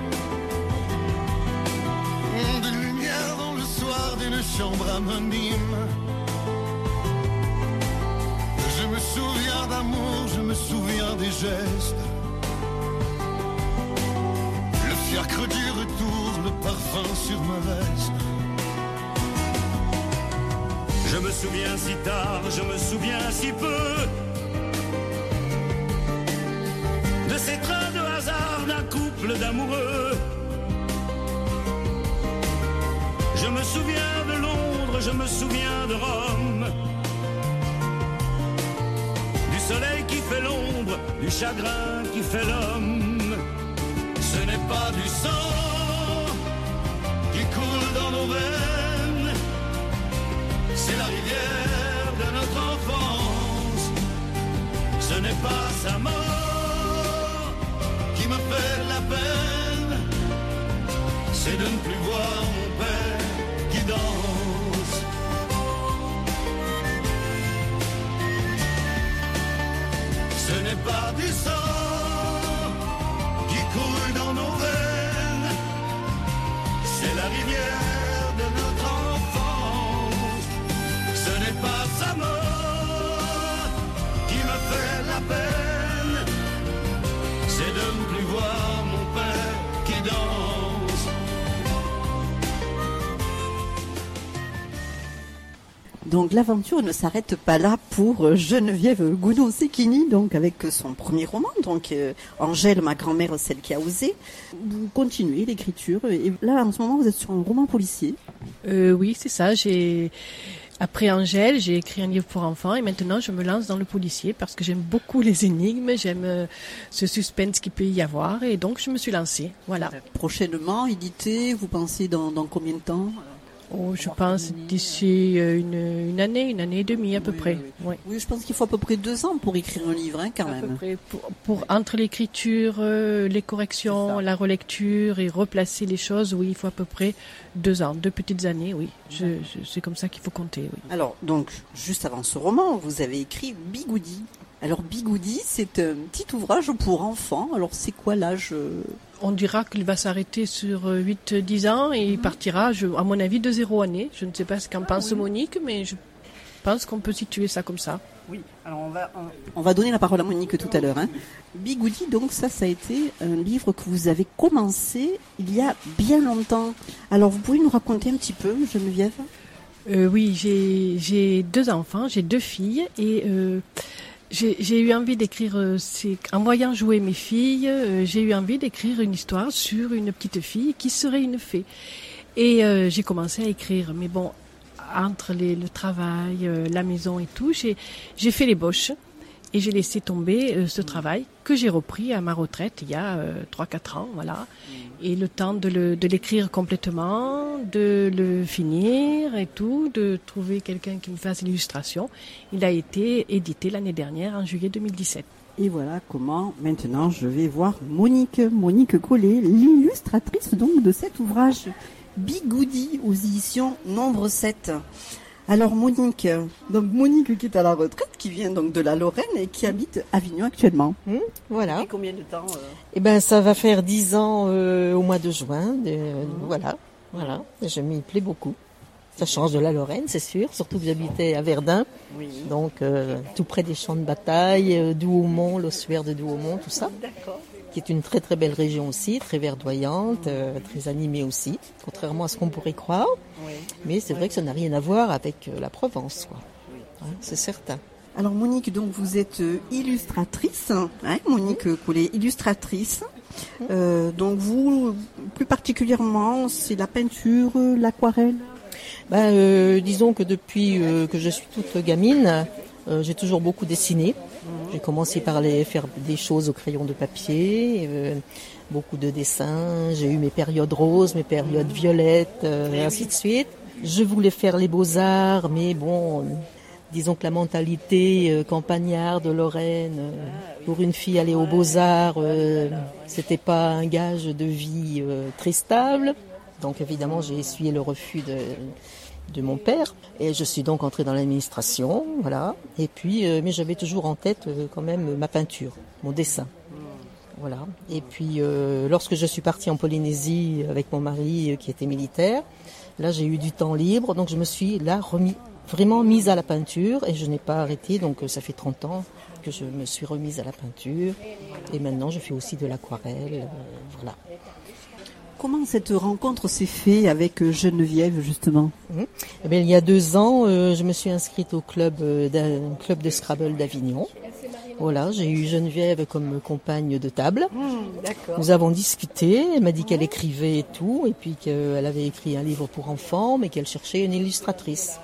d'une lumière dans le soir d'une chambre anonyme. Je me souviens d'amour, je me souviens des gestes, le fiacre du retour, le parfum sur ma veste. Je me souviens si tard, je me souviens si peu, de ces trains de hasard d'un couple d'amoureux. Je me souviens de Londres, je me souviens de Rome, du soleil qui fait l'ombre, du chagrin qui fait l'homme. Ce n'est pas du sang qui coule dans nos veines, c'est la rivière de notre enfance. Ce n'est pas sa mort qui me fait de la peine, c'est de ne plus voir mon père qui danse. Ce n'est pas du sang qui coule dans nos veines, c'est la rivière de notre enfance. Ce n'est pas sa mort qui me fait la peine, c'est de ne plus voir mon père qui danse. Donc l'aventure ne s'arrête pas là pour Geneviève Gounon-Séquigny, donc avec son premier roman, donc euh, Angèle, ma grand-mère, celle qui a osé. Vous continuez l'écriture et là en ce moment vous êtes sur un roman policier. Euh, oui, c'est ça. J'ai après Angèle, j'ai écrit un livre pour enfants et maintenant je me lance dans le policier parce que j'aime beaucoup les énigmes, j'aime euh, ce suspense qu'il peut y avoir et donc je me suis lancée. Voilà. Prochainement édité, vous pensez dans, dans combien de temps ? Oh, je pense d'ici une, une année, une année et demie à peu oui, près. Oui, Oui. oui, je pense qu'il faut à peu près deux ans pour écrire un livre, hein, quand à même. Peu près pour, pour entre l'écriture, euh, les corrections, la relecture et replacer les choses, oui, il faut à peu près deux ans, deux petites années, oui. Je, je, c'est comme ça qu'il faut compter, oui. Alors, donc, juste avant ce roman, vous avez écrit Bigoudi. Alors, Bigoudi, c'est un petit ouvrage pour enfants. Alors, c'est quoi l'âge? On dira qu'il va s'arrêter sur huit dix ans et il partira, je, à mon avis, de zéro année. Je ne sais pas ce qu'en ah, pense oui. Monique, mais je pense qu'on peut situer ça comme ça. Oui, alors on va, on, on va donner la parole à Monique tout à l'heure. Hein. Bigoudi, donc ça, ça a été un livre que vous avez commencé il y a bien longtemps. Alors, vous pouvez nous raconter un petit peu, Geneviève? euh, Oui, j'ai, j'ai deux enfants, j'ai deux filles et... Euh, J'ai, j'ai eu envie d'écrire, euh, c'est, en voyant jouer mes filles, euh, j'ai eu envie d'écrire une histoire sur une petite fille qui serait une fée. Et euh, j'ai commencé à écrire, mais bon, entre les, le travail, euh, la maison et tout, j'ai, j'ai fait l'ébauche et j'ai laissé tomber euh, ce travail que j'ai repris à ma retraite il y a euh, trois quatre ans, voilà. Et le temps de, le, de l'écrire complètement, de le finir et tout, de trouver quelqu'un qui me fasse l'illustration. Il a été édité l'année dernière, en juillet deux mille dix-sept. Et voilà comment, maintenant, je vais voir Monique, Monique Collet, l'illustratrice donc de cet ouvrage, Bigoudi, aux éditions Nombre sept. Alors Monique, donc Monique qui est à la retraite, qui vient donc de la Lorraine et qui habite Avignon actuellement. Mmh, voilà. Et combien de temps euh... Eh ben ça va faire dix ans euh, au mois de juin. De, euh, mmh. Voilà, voilà. Je m'y plais beaucoup. Ça change de la Lorraine, c'est sûr. Surtout que j'habitais à Verdun, oui. donc euh, tout près des champs de bataille, euh, Douaumont, l'ossuaire de Douaumont, tout ça. D'accord. Qui est une très très belle région aussi, très verdoyante, euh, très animée aussi, contrairement à ce qu'on pourrait croire. Oui. Mais c'est oui. vrai que ça n'a rien à voir avec euh, la Provence, quoi. Oui. Hein, c'est certain. Alors Monique, donc vous êtes illustratrice, hein, Monique Collet, illustratrice. Euh, donc vous, plus particulièrement, c'est la peinture, l'aquarelle? Ben, euh, disons que depuis euh, que je suis toute gamine, euh, j'ai toujours beaucoup dessiné. J'ai commencé par les, faire des choses au crayon de papier, euh, beaucoup de dessins. J'ai eu mes périodes roses, mes périodes violettes, euh, et ainsi de suite. Je voulais faire les beaux-arts, mais bon, euh, disons que la mentalité euh, campagnarde de Lorraine, euh, pour une fille aller aux beaux-arts, euh, c'était pas un gage de vie euh, très stable. Donc évidemment, j'ai essuyé le refus de... de mon père, et je suis donc entrée dans l'administration, voilà. Et puis, euh, mais j'avais toujours en tête euh, quand même ma peinture, mon dessin, voilà. Et puis, euh, lorsque je suis partie en Polynésie avec mon mari euh, qui était militaire, là j'ai eu du temps libre, donc je me suis là remis, vraiment mise à la peinture, et je n'ai pas arrêté. Donc euh, ça fait trente ans que je me suis remise à la peinture, et maintenant je fais aussi de l'aquarelle, euh, voilà. Comment cette rencontre s'est faite avec Geneviève, justement? mmh. Eh bien, il y a deux ans, euh, je me suis inscrite au club, euh, d'un club de Scrabble d'Avignon. Voilà, j'ai eu Geneviève comme compagne de table. Mmh, d'accord. Nous avons discuté, elle m'a dit qu'elle écrivait et tout, et puis qu'elle avait écrit un livre pour enfants, mais qu'elle cherchait une illustratrice.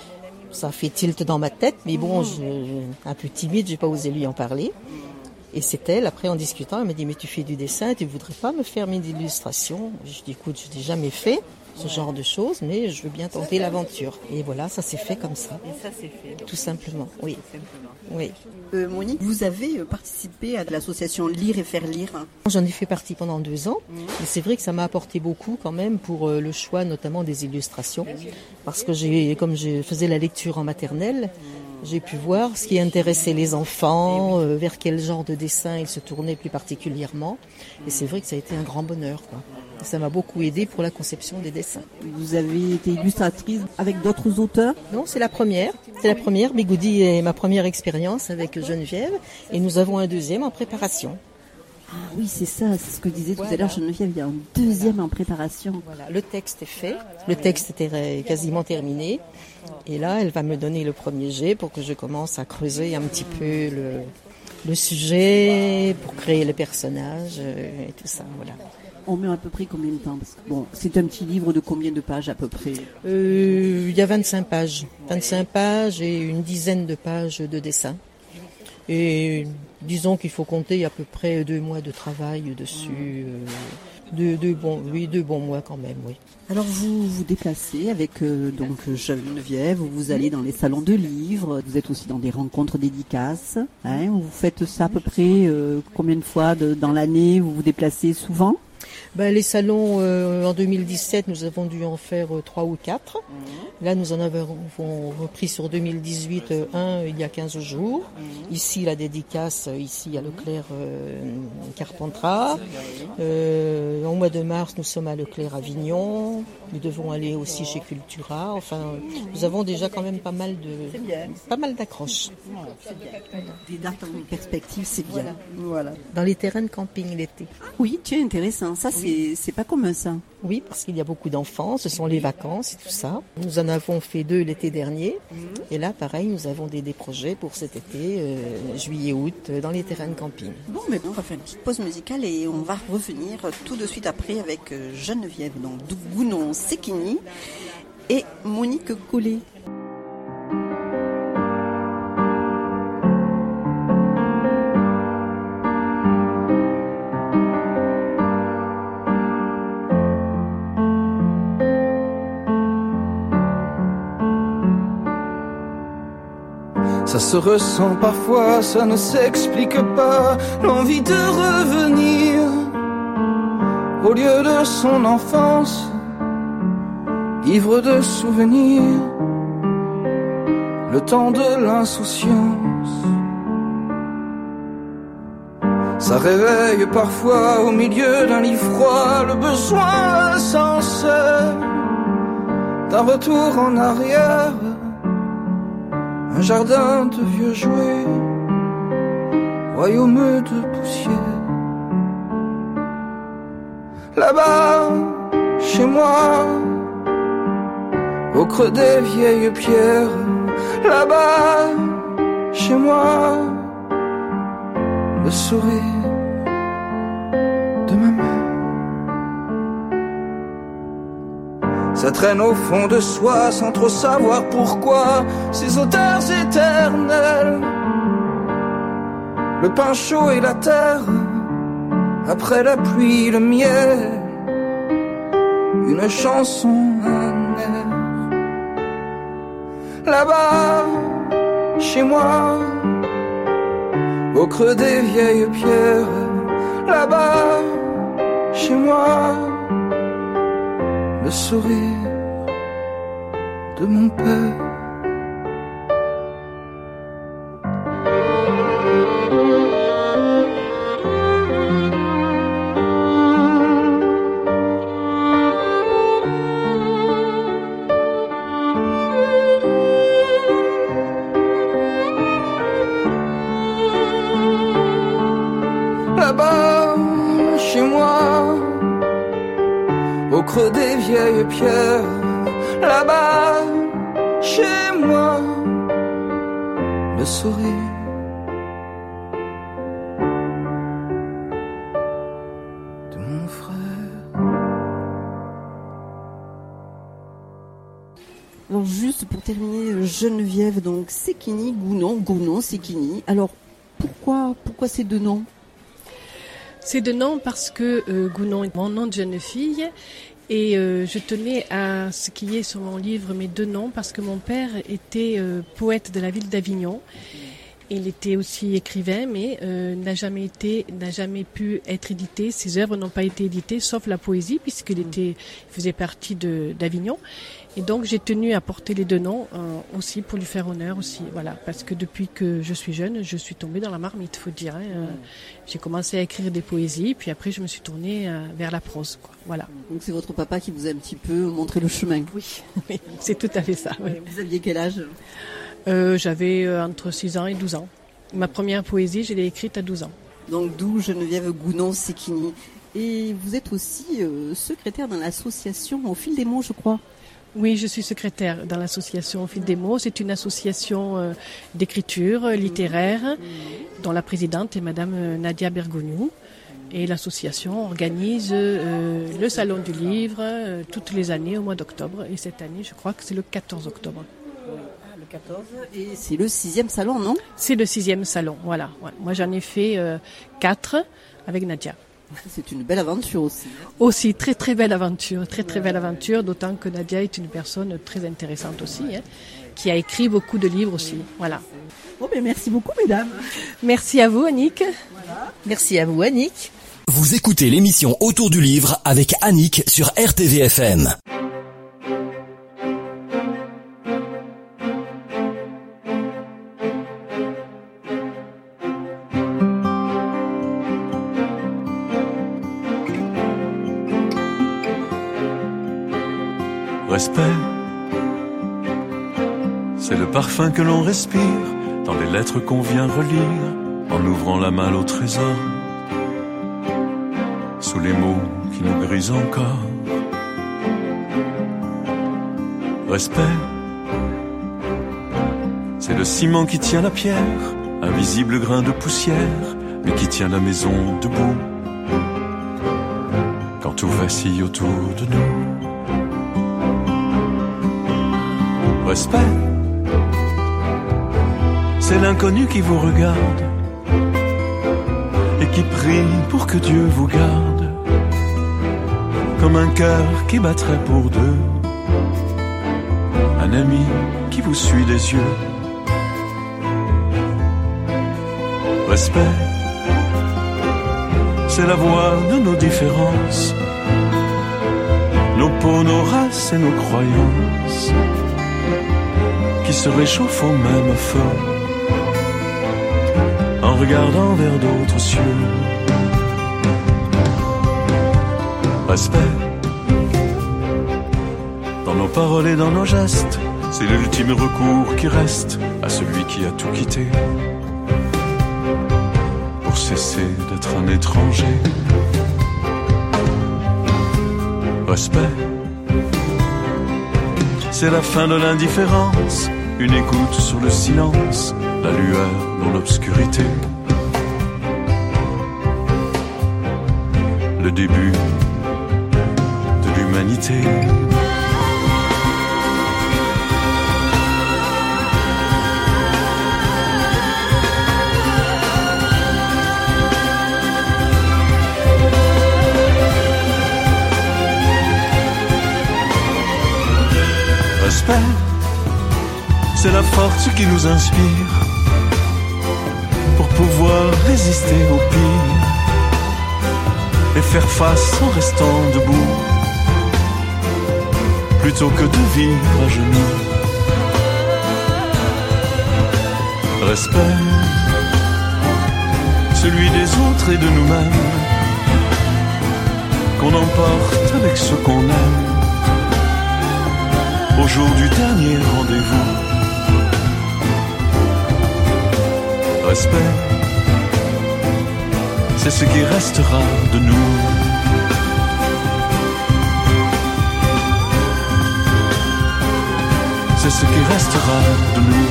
Ça fait tilt dans ma tête, mais bon, je, un peu timide, j'ai pas osé lui en parler. Et c'est elle, après en discutant, elle m'a dit « Mais tu fais du dessin, tu voudrais pas me faire mes illustrations ?» Je dis « Écoute, je n'ai jamais fait ce genre de choses, mais je veux bien tenter l'aventure. » Et voilà, ça s'est fait comme ça. Et ça s'est fait. Tout simplement, oui. Tout simplement. Oui. Euh, Monique, vous avez participé à l'association Lire et faire lire. J'en ai fait partie pendant deux ans. Mmh. Et c'est vrai que ça m'a apporté beaucoup quand même pour le choix notamment des illustrations. Parce que j'ai, comme je faisais la lecture en maternelle, j'ai pu voir ce qui intéressait les enfants, euh, vers quel genre de dessin ils se tournaient plus particulièrement. Et c'est vrai que ça a été un grand bonheur, quoi. Ça m'a beaucoup aidé pour la conception des dessins. Vous avez été illustratrice avec d'autres auteurs? Non, c'est la première. C'est la première. Bigoudi est ma première expérience avec Geneviève. Et nous avons un deuxième en préparation. Ah oui, c'est ça, c'est ce que disait tout voilà. à l'heure Geneviève, il y a un deuxième voilà. en préparation. Voilà, le texte est fait, le texte était quasiment terminé, et là, elle va me donner le premier jet pour que je commence à creuser un petit peu le, le sujet, pour créer les personnages et tout ça, voilà. On met à peu près combien de temps? Parce que, bon, c'est un petit livre de combien de pages à peu près? euh, Il y a vingt-cinq pages, vingt-cinq pages et une dizaine de pages de dessin. Et disons qu'il faut compter à peu près deux mois de travail dessus. Euh, Deux, deux bons, oui, deux bons mois quand même, oui. Alors vous vous déplacez avec euh, donc Geneviève, vous allez dans les salons de livres, vous êtes aussi dans des rencontres dédicaces. Hein, vous faites ça à peu près euh, combien de fois de, dans l'année? Vous vous déplacez souvent? Ben, les salons, euh, en deux mille dix-sept, nous avons dû en faire euh, trois ou quatre. Mmh. Là, nous en avons repris sur deux mille dix-huit euh, un il y a quinze jours. Mmh. Ici, la dédicace, ici à Leclerc euh, Carpentras. Euh, au mois de mars, nous sommes à Leclerc Avignon. Nous devons aller aussi chez Cultura. Enfin, nous avons déjà quand même pas mal de, pas mal d'accroches. Des dates en perspective, c'est bien. Voilà. Dans les terrains de camping l'été. Oui, tiens, intéressant. Ça, c'est, c'est pas commun, ça. Oui, parce qu'il y a beaucoup d'enfants, ce sont les vacances et tout ça. Nous en avons fait deux l'été dernier. Mmh. Et là, pareil, nous avons des, des projets pour cet été, euh, juillet-août, euh, dans les terrains de camping. Bon, mais on va faire une petite pause musicale et on va revenir tout de suite après avec Geneviève, donc Gounon-Séquigny et Monique Collet. Ça se ressent parfois, ça ne s'explique pas, l'envie de revenir au lieu de son enfance, ivre de souvenirs, le temps de l'insouciance. Ça réveille parfois au milieu d'un lit froid le besoin sincère d'un retour en arrière. Un jardin de vieux jouets, royaume de poussière. Là-bas, chez moi, au creux des vieilles pierres. Là-bas, chez moi, le sourire de ma mère. Ça traîne au fond de soi sans trop savoir pourquoi. Ces odeurs éternelles, le pain chaud et la terre, après la pluie le miel, une chanson, un air. Là-bas, chez moi, au creux des vieilles pierres. Là-bas, chez moi, le sourire de mon père. Là-bas, chez moi, au creux des vieilles pierres. Là-bas, chez moi, le sourire de mon frère. Alors juste pour terminer, Geneviève, donc Séquigny, Gounon, Gounon, Séquigny. Alors pourquoi, pourquoi ces deux noms? Ces deux noms parce que euh, Gounon est mon nom de jeune fille et euh, je tenais à ce qu'il y ait sur mon livre mes deux noms parce que mon père était euh, poète de la ville d'Avignon. Il était aussi écrivain, mais euh, n'a jamais été, n'a jamais pu être édité. Ses œuvres n'ont pas été éditées, sauf la poésie, puisqu'il était, il faisait partie de d'Avignon. Et donc j'ai tenu à porter les deux noms euh, aussi pour lui faire honneur aussi, voilà, parce que depuis que je suis jeune, je suis tombée dans la marmite, faut dire. Hein, euh, j'ai commencé à écrire des poésies, puis après je me suis tournée euh, vers la prose, quoi. Voilà. Donc c'est votre papa qui vous a un petit peu montré le chemin. Oui, c'est tout à fait ça. Oui. Vous aviez quel âge? euh, J'avais euh, entre six ans et douze ans. Ma première poésie, je l'ai écrite à douze ans. Donc d'où Geneviève Gounon-Séquigny. Et vous êtes aussi euh, secrétaire dans l'association Au Fil des Mots, je crois. Oui, je suis secrétaire dans l'association Au Fil des Mots. C'est une association euh, d'écriture euh, littéraire mmh. dont la présidente est Madame euh, Nadia Bergogneau. Et l'association organise euh, le Salon du Livre euh, toutes les années au mois d'octobre. Et cette année, je crois que c'est le quatorze octobre. quatorze et c'est le sixième salon, non? C'est le sixième salon, voilà. Ouais. Moi, j'en ai fait euh, quatre avec Nadia. C'est une belle aventure aussi. Aussi, très très belle aventure, très très belle aventure, d'autant que Nadia est une personne très intéressante aussi, hein, qui a écrit beaucoup de livres aussi. Voilà. Bon, ben merci beaucoup, mesdames. Merci à vous, Annick. Voilà. Merci à vous, Annick. Vous écoutez l'émission Autour du livre avec Annick sur R T V F M. Respect, c'est le parfum que l'on respire dans les lettres qu'on vient relire en ouvrant la malle au trésor, sous les mots qui nous grisent encore. Respect, c'est le ciment qui tient la pierre, invisible grain de poussière, mais qui tient la maison debout quand tout vacille autour de nous. Respect, c'est l'inconnu qui vous regarde et qui prie pour que Dieu vous garde, comme un cœur qui battrait pour deux, un ami qui vous suit des yeux. Respect, c'est la voix de nos différences, nos peaux, nos races et nos croyances, qui se réchauffe au même feu en regardant vers d'autres cieux. Respect, dans nos paroles et dans nos gestes, c'est l'ultime recours qui reste à celui qui a tout quitté pour cesser d'être un étranger. Respect, c'est la fin de l'indifférence, une écoute sur le silence, la lueur dans l'obscurité, le début de l'humanité. Respect, c'est la force qui nous inspire pour pouvoir résister au pire et faire face en restant debout plutôt que de vivre à genoux. Respect, celui des autres et de nous-mêmes, qu'on emporte avec ce qu'on aime au jour du dernier rendez-vous. Respect, c'est ce qui restera de nous. C'est ce qui restera de nous.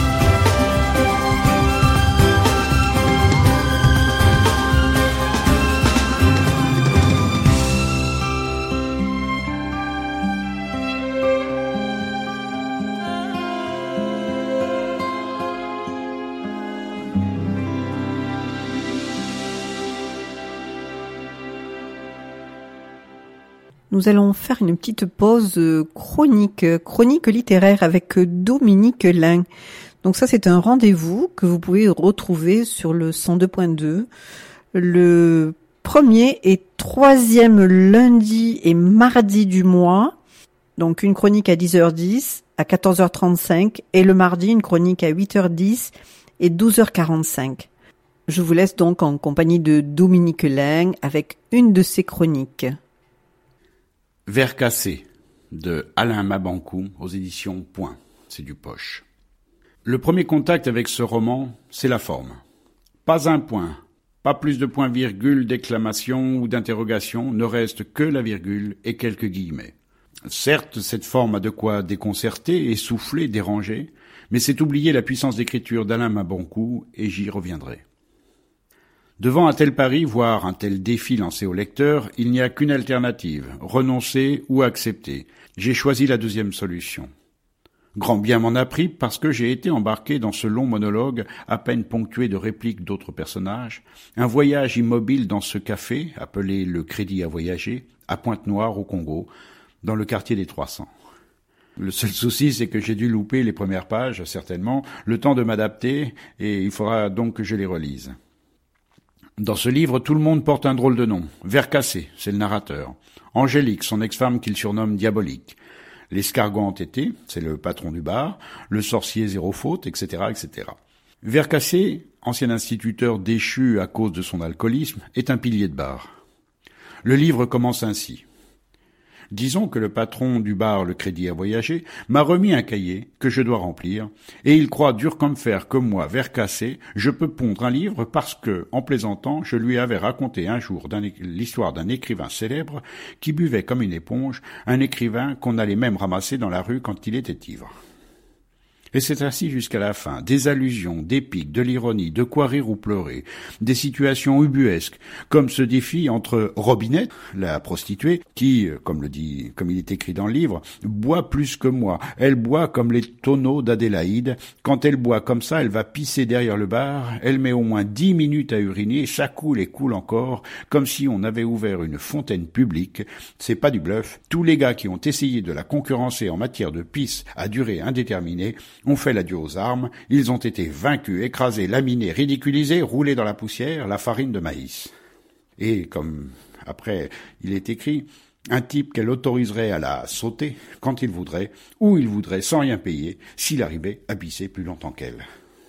Nous allons faire une petite pause chronique, chronique littéraire avec Dominique Lain. Donc ça, c'est un rendez-vous que vous pouvez retrouver sur le cent deux point deux. Le premier et troisième lundi et mardi du mois. Donc une chronique à dix heures dix, à quatorze heures trente-cinq et le mardi, une chronique à huit heures dix et douze heures quarante-cinq. Je vous laisse donc en compagnie de Dominique Lain avec une de ses chroniques. Vers cassé, de Alain Mabancou, aux éditions Point. C'est du poche. Le premier contact avec ce roman, c'est la forme. Pas un point, pas plus de points-virgules, d'exclamation ou d'interrogation, ne reste que la virgule et quelques guillemets. Certes, cette forme a de quoi déconcerter, essouffler, déranger, mais c'est oublier la puissance d'écriture d'Alain Mabancou, et j'y reviendrai. Devant un tel pari, voire un tel défi lancé au lecteur, il n'y a qu'une alternative, renoncer ou accepter. J'ai choisi la deuxième solution. Grand bien m'en a pris parce que j'ai été embarqué dans ce long monologue, à peine ponctué de répliques d'autres personnages, un voyage immobile dans ce café, appelé le Crédit à voyager, à Pointe-Noire au Congo, dans le quartier des trois cents. Le seul souci, c'est que j'ai dû louper les premières pages, certainement, le temps de m'adapter, et il faudra donc que je les relise. Dans ce livre, tout le monde porte un drôle de nom. Vercassé, c'est le narrateur. Angélique, son ex-femme qu'il surnomme Diabolique. L'escargot entêté, c'est le patron du bar. Le sorcier zéro faute, et cetera, et cetera. Vercassé, ancien instituteur déchu à cause de son alcoolisme, est un pilier de bar. Le livre commence ainsi. Disons que le patron du bar Le Crédit à voyager m'a remis un cahier que je dois remplir, et il croit dur comme fer que moi, Vercassé, je peux pondre un livre parce que, en plaisantant, je lui avais raconté un jour d'un, l'histoire d'un écrivain célèbre qui buvait comme une éponge, un écrivain qu'on allait même ramasser dans la rue quand il était ivre. Et c'est ainsi jusqu'à la fin, des allusions, des piques, de l'ironie, de quoi rire ou pleurer, des situations ubuesques, comme ce défi entre Robinette, la prostituée, qui, comme le dit, comme il est écrit dans le livre, boit plus que moi. Elle boit comme les tonneaux d'Adélaïde. Quand elle boit comme ça, elle va pisser derrière le bar. Elle met au moins dix minutes à uriner, ça coule et coule encore, comme si on avait ouvert une fontaine publique. C'est pas du bluff. Tous les gars qui ont essayé de la concurrencer en matière de pisse à durée indéterminée ont fait l'adieu aux armes, ils ont été vaincus, écrasés, laminés, ridiculisés, roulés dans la poussière, la farine de maïs. Et comme, après, il est écrit, un type qu'elle autoriserait à la sauter quand il voudrait, ou il voudrait sans rien payer, s'il arrivait à pisser plus longtemps qu'elle.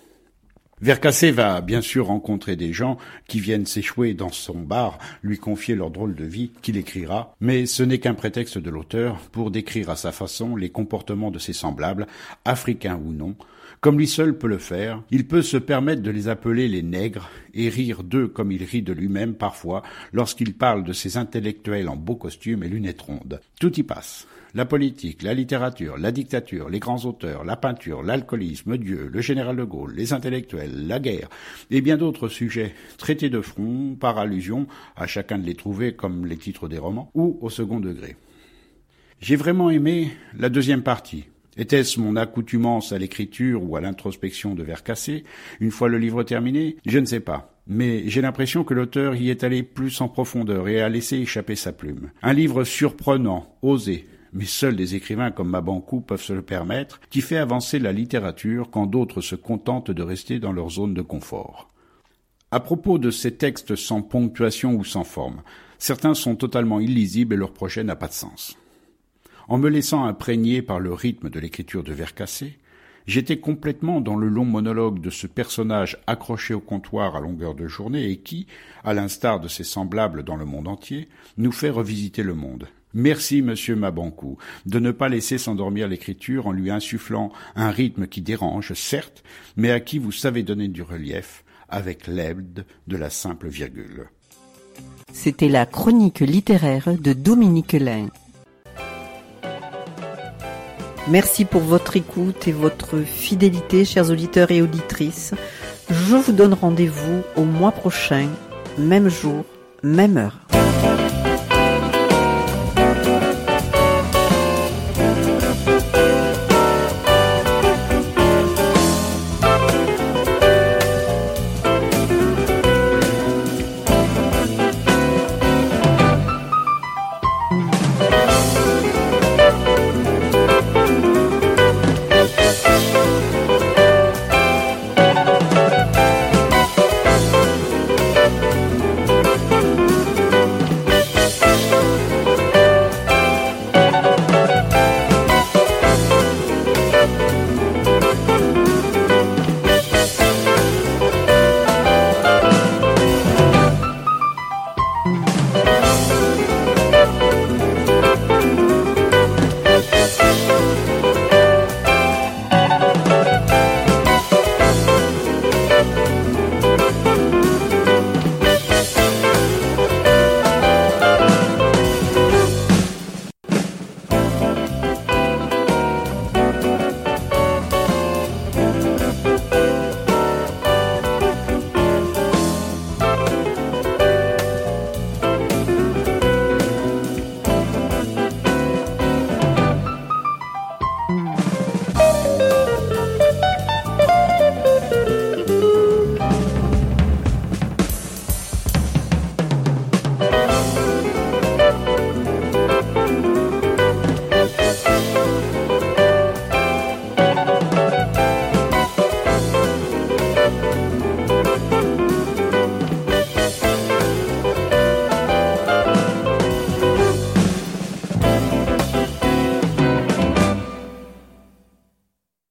Vercassé va bien sûr rencontrer des gens qui viennent s'échouer dans son bar, lui confier leur drôle de vie qu'il écrira, mais ce n'est qu'un prétexte de l'auteur pour décrire à sa façon les comportements de ses semblables, africains ou non. Comme lui seul peut le faire, il peut se permettre de les appeler les nègres et rire d'eux comme il rit de lui-même parfois lorsqu'il parle de ses intellectuels en beaux costumes et lunettes rondes. Tout y passe. La politique, la littérature, la dictature, les grands auteurs, la peinture, l'alcoolisme, Dieu, le général de Gaulle, les intellectuels, la guerre, et bien d'autres sujets traités de front, par allusion, à chacun de les trouver comme les titres des romans, ou au second degré. J'ai vraiment aimé la deuxième partie. Était-ce mon accoutumance à l'écriture ou à l'introspection de Vercassé, une fois le livre terminé? Je ne sais pas. Mais j'ai l'impression que l'auteur y est allé plus en profondeur et a laissé échapper sa plume. Un livre surprenant, osé, mais seuls des écrivains comme Mabankou peuvent se le permettre, qui fait avancer la littérature quand d'autres se contentent de rester dans leur zone de confort. À propos de ces textes sans ponctuation ou sans forme, certains sont totalement illisibles et leur projet n'a pas de sens. En me laissant imprégner par le rythme de l'écriture de Vercassé, j'étais complètement dans le long monologue de ce personnage accroché au comptoir à longueur de journée et qui, à l'instar de ses semblables dans le monde entier, nous fait revisiter le monde. Merci, monsieur Mabankou, de ne pas laisser s'endormir l'écriture en lui insufflant un rythme qui dérange, certes, mais à qui vous savez donner du relief avec l'aide de la simple virgule. C'était la chronique littéraire de Dominique Lain. Merci pour votre écoute et votre fidélité, chers auditeurs et auditrices. Je vous donne rendez-vous au mois prochain, même jour, même heure.